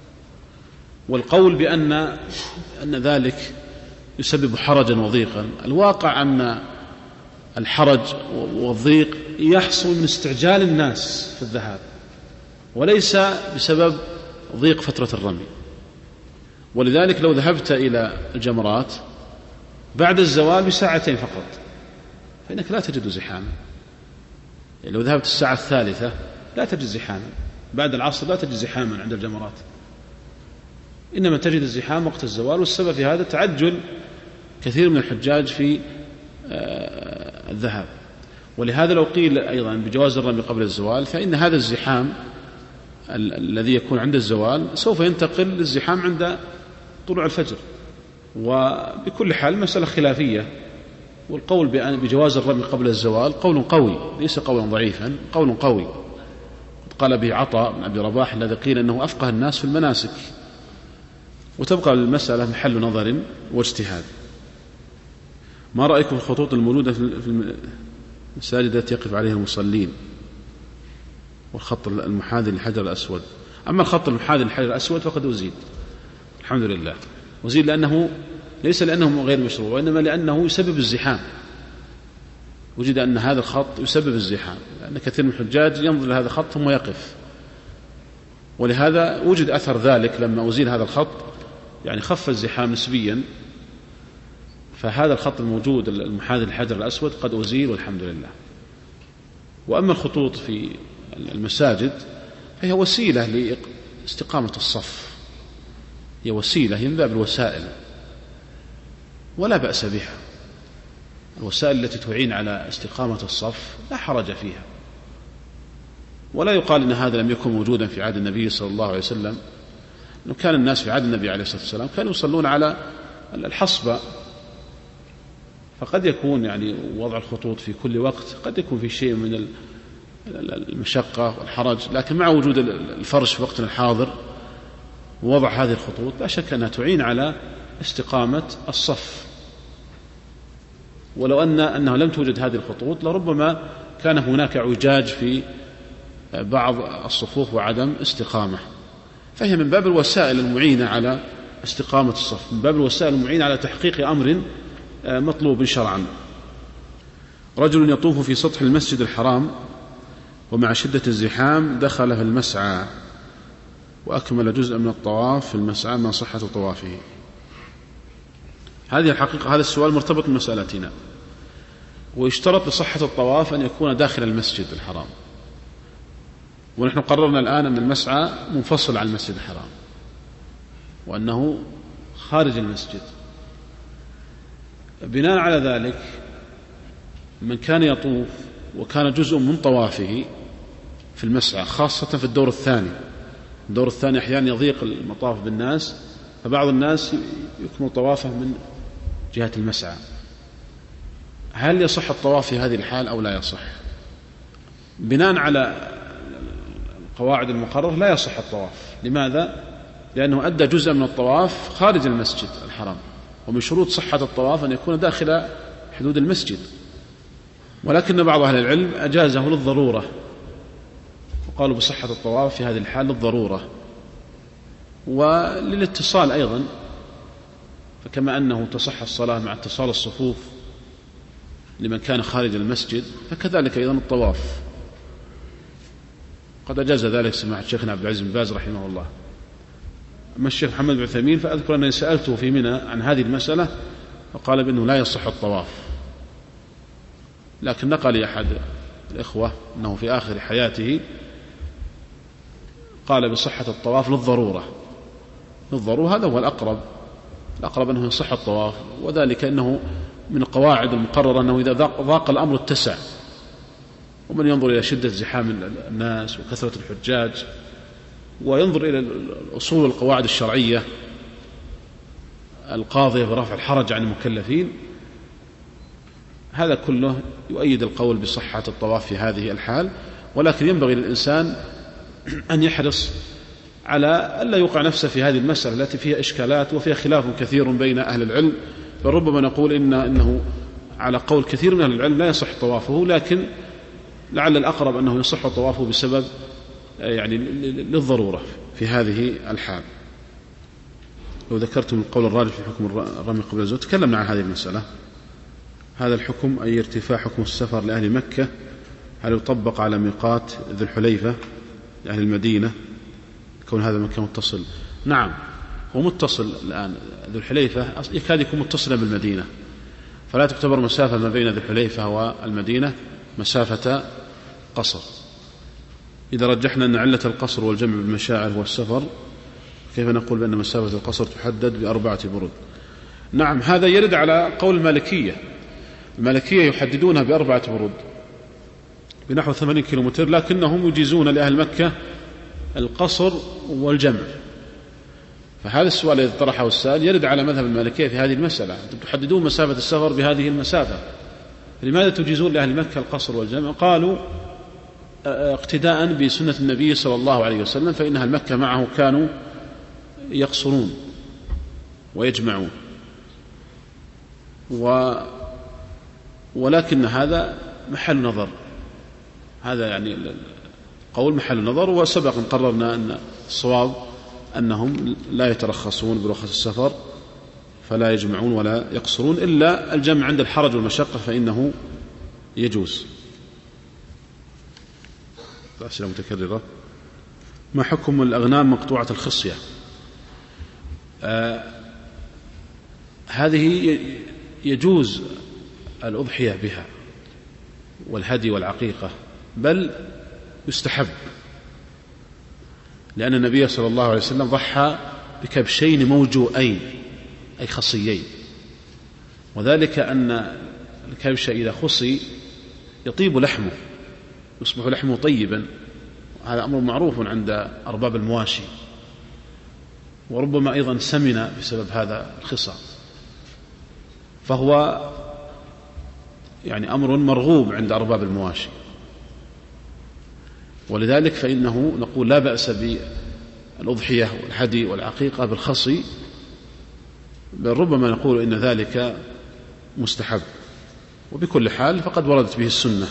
والقول بأن أن ذلك يسبب حرجا وضيقا، الواقع أن الحرج والضيق يحصل من استعجال الناس في الذهاب، وليس بسبب ضيق فترة الرمي. ولذلك لو ذهبت إلى الجمرات بعد الزوال بساعتين فقط فإنك لا تجد زحاما. يعني لو ذهبت الساعة الثالثة لا تجد زحاما، بعد العصر لا تجد زحاما عند الجمرات، إنما تجد الزحام وقت الزوال. والسبب في هذا تعجل كثير من الحجاج في الذهاب. ولهذا لو قيل أيضا بجواز الرمي قبل الزوال فإن هذا الزحام الذي يكون عند الزوال سوف ينتقل للزحام عند طلوع الفجر. وبكل حال مسألة خلافية، والقول بجواز الرمي قبل الزوال قول قوي ليس قولا ضعيفا، قول قوي قال به عطاء بن أبي رباح الذي قيل أنه أفقه الناس في المناسك. وتبقى المسألة محل نظر واجتهاد. ما رأيكم في الخطوط الموجودة في المساجد التي يقف عليها المصلين والخط المحاذي للحجر الأسود؟ أما الخط المحاذي للحجر الأسود فقد أزيد الحمد لله، أزيد لأنه ليس لأنه غير مشروع، وإنما لأنه يسبب الزحام. وجد أن هذا الخط يسبب الزحام، لأن كثير من الحجاج ينظر لهذا الخط ثم يقف، ولهذا وجد أثر ذلك لما أزيل هذا الخط، يعني خف الزحام نسبيا. فهذا الخط الموجود المحاذي للحجر الأسود قد أزيل والحمد لله. وأما الخطوط في المساجد فهي وسيلة لاستقامة الصف، هي وسيلة من باب الوسائل ولا بأس بها. الوسائل التي تعين على استقامة الصف لا حرج فيها، ولا يقال إن هذا لم يكن موجودا في عهد النبي صلى الله عليه وسلم. إنه كان الناس في عهد النبي عليه الصلاة والسلام كانوا يصلون على الحصبة، فقد يكون يعني وضع الخطوط في كل وقت قد يكون في شيء من المشقة والحرج، لكن مع وجود الفرش في وقتنا الحاضر ووضع هذه الخطوط لا شك أنها تعين على استقامة الصف. ولو أن أنه لم توجد هذه الخطوط لربما كان هناك اعوجاج في بعض الصفوف وعدم استقامة. فهي من باب الوسائل المعينة على استقامة الصف، من باب الوسائل المعينة على تحقيق أمر مطلوب شرعا. رجل يطوف في سطح المسجد الحرام ومع شدة الزحام دخل في المسعى وأكمل جزء من الطواف في المسعى ما صحة طوافه. هذه الحقيقة هذا السؤال مرتبط بمسألتنا، ويشترط لصحة الطواف أن يكون داخل المسجد الحرام، ونحن قررنا الآن أن المسعى منفصل عن المسجد الحرام وأنه خارج المسجد. بناء على ذلك من كان يطوف وكان جزء من طوافه في المسعى خاصة في الدور الثاني، الدور الثاني أحيانا يضيق المطاف بالناس، فبعض الناس يكمل طوافه من جهة المسعى، هل يصح الطواف في هذه الحال أو لا يصح؟ بناء على القواعد المقررة لا يصح الطواف. لماذا؟ لأنه أدى جزء من الطواف خارج المسجد الحرام، ومن شروط صحة الطواف أن يكون داخل حدود المسجد. ولكن بعض أهل العلم أجازه للضرورة، وقالوا بصحة الطواف في هذه الحال للضرورة وللاتصال أيضا، فكما أنه تصح الصلاة مع اتصال الصفوف لمن كان خارج المسجد فكذلك أيضا الطواف. قد أجاز ذلك سماحة الشيخ عبد العزيز بن باز رحمه الله. أما الشيخ محمد بن عثيمين فأذكر أنني سألته في منى عن هذه المسألة فقال بأنه لا يصح الطواف، لكن نقل لي أحد الإخوة أنه في آخر حياته قال بصحة الطواف للضرورة، للضرورة هذا هو الأقرب، الأقرب أنه يصح الطواف، وذلك أنه من القواعد المقررة أنه إذا ضاق الأمر اتسع، ومن ينظر إلى شدة زحام الناس وكثرة الحجاج وينظر إلى الأصول والقواعد الشرعية القاضية برفع الحرج عن المكلفين، هذا كله يؤيد القول بصحة الطواف في هذه الحال. ولكن ينبغي للإنسان أن يحرص على ألا يوقع نفسه في هذه المسألة التي فيها إشكالات وفيها خلاف كثير بين أهل العلم، فربما نقول إن إنه على قول كثير من أهل العلم لا يصح طوافه، لكن لعل الأقرب أنه يصح طوافه بسبب يعني للضرورة في هذه الحال. لو ذكرتم القول الراجح في حكم الرمي قبل الزوج تكلمنا عن هذه المسألة. هذا الحكم أي ارتفاع حكم السفر لأهل مكة هل يطبق على ميقات ذي الحليفة لأهل المدينة كون هذا مكة متصل؟ نعم، هو متصل الآن. ذو الحليفة يكاد يكون متصلا بالمدينة، فلا تعتبر مسافة ما بين ذي الحليفة والمدينة مسافة قصر. إذا رجحنا أن علة القصر والجمع بالمشاعر هو السفر، كيف نقول بأن مسافة القصر تحدد بأربعة برود؟ نعم، هذا يرد على قول المالكية. المالكية يحددونها بأربعة برود بنحو ثمانين كيلومتر، لكنهم يجيزون لأهل مكة القصر والجمع. فهذا السؤال الذي طرحه السائل يرد على مذهب المالكية في هذه المسألة. تحددون مسافة السفر بهذه المسافة، لماذا تجيزون لأهل مكة القصر والجمع؟ قالوا اقتداء بسنة النبي صلى الله عليه وسلم، فإن أهل مكة معه كانوا يقصرون ويجمعون، و ولكن هذا محل نظر، هذا يعني قول محل نظر. وسبق أن قررنا أن الصواب أنهم لا يترخصون برخص السفر، فلا يجمعون ولا يقصرون، إلا الجمع عند الحرج والمشقة فإنه يجوز. أسئلة متكررة. ما حكم الأغنام مقطوعة الخصية؟ آه هذه يجوز الأضحية بها والهدي والعقيقة، بل يستحب، لأن النبي صلى الله عليه وسلم ضحى بكبشين موجوئين أي خصيين، وذلك أن الكبش إذا خصي يطيب لحمه، يصبح لحمه طيبا، هذا أمر معروف عند أرباب المواشي، وربما أيضا سمن بسبب هذا الخصى، فهو يعني أمر مرغوب عند أرباب المواشي. ولذلك فإنه نقول لا بأس بالأضحية والهدي والعقيقة بالخصي، بل ربما نقول إن ذلك مستحب. وبكل حال فقد وردت به السنة.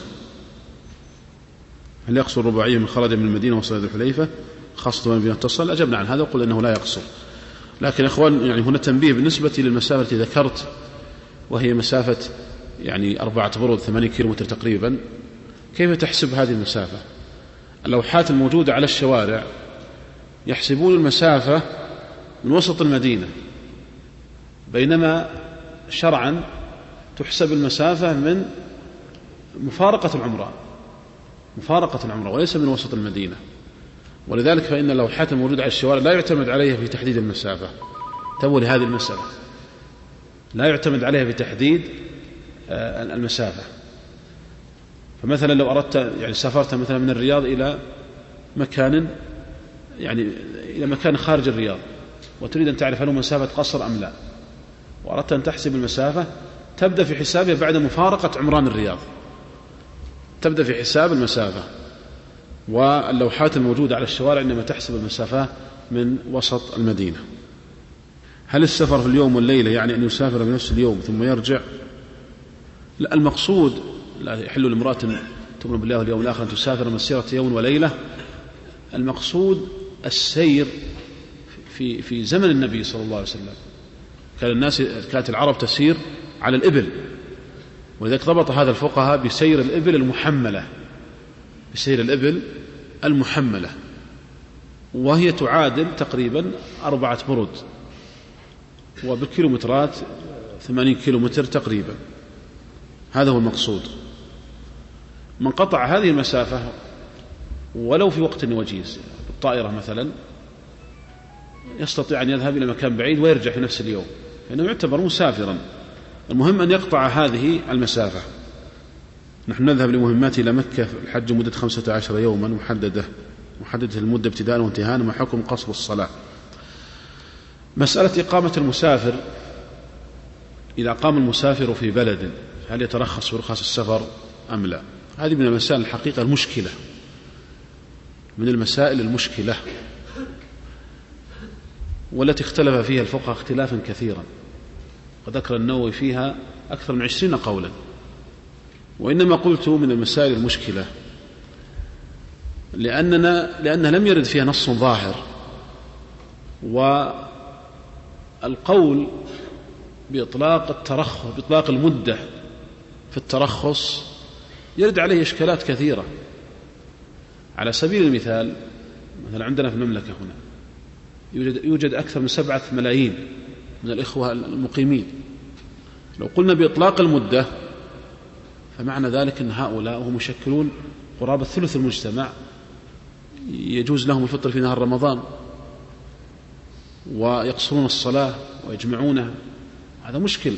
هل يقصر الرباعية من خرج من المدينة وصل ذي الحليفة خاصة من المدينة اتصل؟ أجبنا عن هذا وقل إنه لا يقصر. لكن إخوان يعني هنا تنبيه بالنسبة للمسافة التي ذكرت، وهي مسافة يعني أربعة برود ثمانين كيلومتر تقريبا. كيف تحسب هذه المسافة؟ اللوحات الموجودة على الشوارع يحسبون المسافة من وسط المدينة، بينما شرعا تحسب المسافة من مفارقة العمرة، مفارقة العمرة وليس من وسط المدينة. ولذلك فإن اللوحات الموجودة على الشوارع لا يعتمد عليها في تحديد المسافة. تنبه لهذه المسألة، لا يعتمد عليها في تحديد المسافة. فمثلا لو أردت يعني سافرت مثلا من الرياض إلى مكان يعني إلى مكان خارج الرياض، وتريد أن تعرف هل هو مسافة قصر أم لا، وأردت أن تحسب المسافة، تبدأ في حسابها بعد مفارقة عمران الرياض، تبدأ في حساب المسافة. واللوحات الموجودة على الشوارع إنما تحسب المسافة من وسط المدينة. هل السفر في اليوم والليلة يعني أن يسافر بنفس اليوم ثم يرجع؟ لا، المقصود لا يحل لامرأة تؤمن بالله واليوم الآخر أن تسافر مسيرة يوم وليلة. المقصود السير في في زمن النبي صلى الله عليه وسلم، كان الناس كانت العرب تسير على الإبل، ولذلك ضبط هذا الفقهاء بسير الإبل المحملة، بسير الإبل المحملة، وهي تعادل تقريبا أربعة برود، وبالكيلومترات ثمانين كيلومتر تقريبا. هذا هو المقصود. من قطع هذه المسافة ولو في وقت وجيز بالطائرة مثلا يستطيع أن يذهب إلى مكان بعيد ويرجع في نفس اليوم، لأنه يعتبر مسافرا. المهم أن يقطع هذه المسافة. نحن نذهب لمهمات إلى مكة الحج مدة خمسة عشر يوما محددة محددة المدة ابتداء وانتهاء، ما حكم قصر الصلاة؟ مسألة إقامة المسافر، إذا قام المسافر في بلد هل يترخص برخص السفر أم لا؟ هذه من المسائل الحقيقة المشكلة، من المسائل المشكلة والتي اختلف فيها الفقهاء اختلافا كثيرا، وذكر النووي فيها أكثر من عشرين قولا. وإنما قلت من المسائل المشكلة لأننا لأنها لم يرد فيها نص ظاهر، والقول بإطلاق الترخص بإطلاق المدة في الترخص يرد عليه إشكالات كثيرة. على سبيل المثال، مثلا عندنا في المملكة هنا يوجد, يوجد أكثر من سبعة ملايين من الإخوة المقيمين. لو قلنا بإطلاق المدة فمعنى ذلك أن هؤلاء هم يشكلون قرابة ثلث المجتمع، يجوز لهم الفطر في نهار رمضان ويقصرون الصلاة ويجمعونها. هذا مشكل.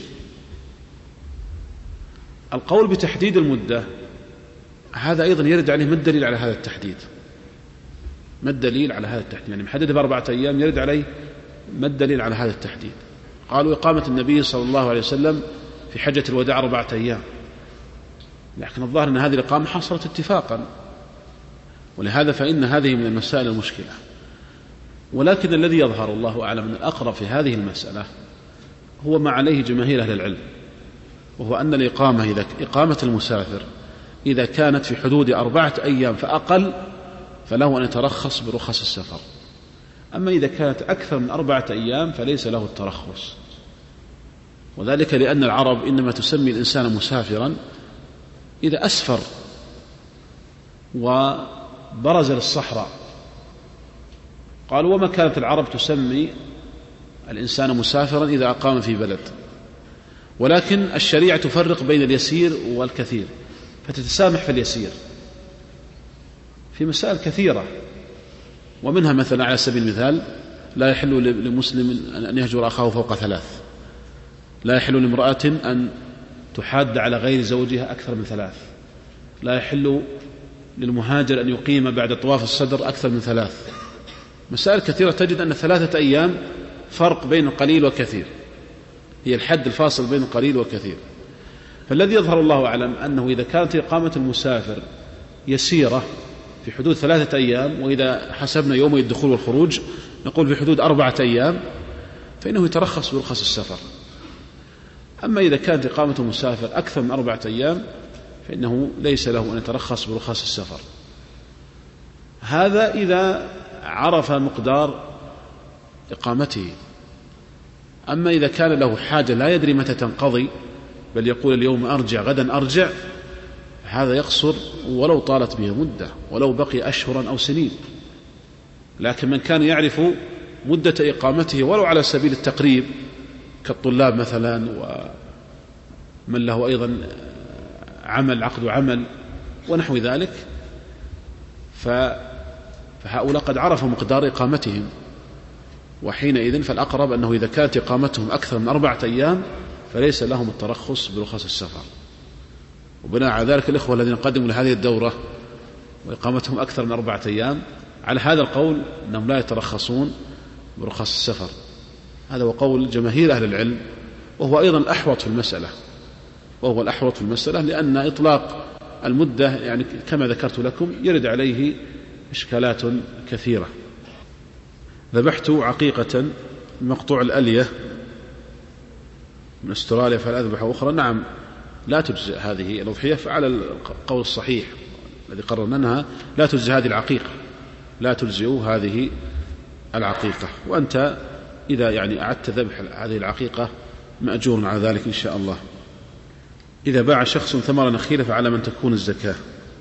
القول بتحديد المدة هذا أيضا يرد عليه ما الدليل على هذا التحديد؟ ما الدليل على هذا التحديد؟ يعني محدد بأربعة أيام، يرد عليه ما الدليل على هذا التحديد؟ قالوا إقامة النبي صلى الله عليه وسلم في حجة الوداع أربعة أيام، لكن الظاهر أن هذه الإقامة حصلت اتفاقا، ولهذا فإن هذه من المسائل المشكلة. ولكن الذي يظهر الله أعلم أن الأقرب في هذه المسألة هو ما عليه جماهير أهل العلم، وهو أن الإقامة إذا إقامة المسافر إذا كانت في حدود أربعة أيام فأقل فله أن يترخص برخص السفر، أما إذا كانت أكثر من أربعة أيام فليس له الترخص. وذلك لأن العرب إنما تسمي الإنسان مسافرا إذا أسفر وبرز للصحراء. قالوا وما كانت العرب تسمي الإنسان مسافرا إذا أقام في بلد، ولكن الشريعة تفرق بين اليسير والكثير، فتتسامح في اليسير في مسائل كثيرة، ومنها مثلا على سبيل المثال لا يحل لمسلم أن يهجر أخاه فوق ثلاث، لا يحل لامرأة أن تحاد على غير زوجها أكثر من ثلاث، لا يحل للمهاجر أن يقيم بعد طواف الصدر أكثر من ثلاث. مسائل كثيرة تجد أن ثلاثة أيام فرق بين القليل وكثير، هي الحد الفاصل بين القليل وكثير. فالذي يظهر الله أعلم أنه إذا كانت إقامة المسافر يسيرة في حدود ثلاثة أيام، وإذا حسبنا يومي الدخول والخروج نقول في حدود أربعة أيام، فإنه يترخص برخص السفر. أما إذا كانت إقامة المسافر أكثر من أربعة أيام فإنه ليس له أن يترخص برخص السفر. هذا إذا عرف مقدار إقامته. أما إذا كان له حاجة لا يدري متى تنقضي، بل يقول اليوم أرجع غدا أرجع، هذا يقصر ولو طالت به مدة، ولو بقي أشهرا أو سنين. لكن من كان يعرف مدة إقامته ولو على سبيل التقريب كالطلاب مثلا، ومن له أيضا عمل عقد عمل ونحو ذلك، فهؤلاء قد عرفوا مقدار إقامتهم، وحينئذ فالأقرب أنه إذا كانت إقامتهم أكثر من أربعة أيام فليس لهم الترخص برخص السفر. وبناء على ذلك الإخوة الذين قدموا لهذه الدورة وإقامتهم أكثر من أربعة أيام على هذا القول أنهم لا يترخصون برخص السفر. هذا هو قول جماهير أهل العلم، وهو أيضا الأحوط في المسألة وهو الأحوط في المسألة لأن إطلاق المدة يعني كما ذكرت لكم يرد عليه إشكالات كثيرة. ذبحت عقيقة مقطوع الألية من أستراليا فهل أذبح أخرى؟ نعم، لا تجزئ هذه الأضحية، فعلى القول الصحيح الذي قررناها لا تجزئ هذه العقيقة، لا تجزئ هذه العقيقة. وأنت إذا يعني أعدت ذبح هذه العقيقة مأجور على ذلك إن شاء الله. إذا باع شخص ثمر نخيلة فعلى من تكون الزكاة؟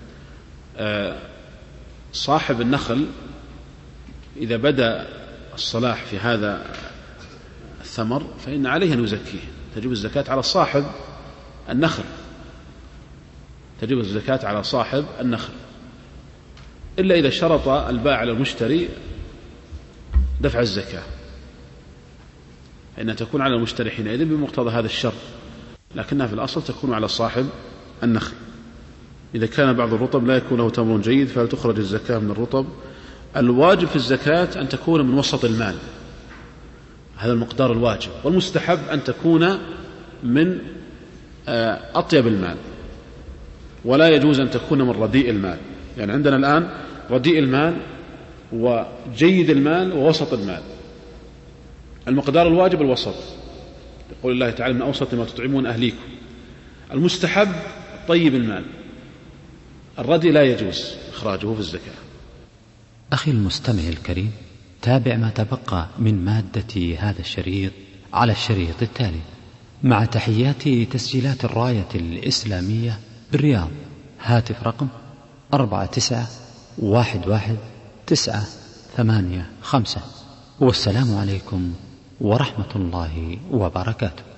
صاحب النخل إذا بدأ الصلاح في هذا الثمر فإن عليه أن يزكيه، تجب الزكاة على صاحب النخل، تجب الزكاة على صاحب النخل، إلا إذا شرط البائع على المشتري دفع الزكاة، فإنها تكون على المشتري حينئذ بمقتضى هذا الشرط، لكنها في الأصل تكون على صاحب النخل. إذا كان بعض الرطب لا يكون له تمر جيد فهل تخرج الزكاة من الرطب؟ الواجب في الزكاة أن تكون من وسط المال، هذا المقدار الواجب، والمستحب أن تكون من أطيب المال، ولا يجوز أن تكون من رديء المال. يعني عندنا الآن رديء المال وجيد المال ووسط المال. المقدار الواجب الوسط، يقول الله تعالى من أوسط ما تطعمون أهليكم. المستحب طيب المال، الرديء لا يجوز إخراجه في الزكاة. أخي المستمع الكريم، تابع ما تبقى من مادة هذا الشريط على الشريط التالي، مع تحيات تسجيلات الراية الإسلامية بالرياض. هاتف رقم أربعة تسعة واحد واحد تسعة ثمانية خمسة. والسلام عليكم ورحمة الله وبركاته.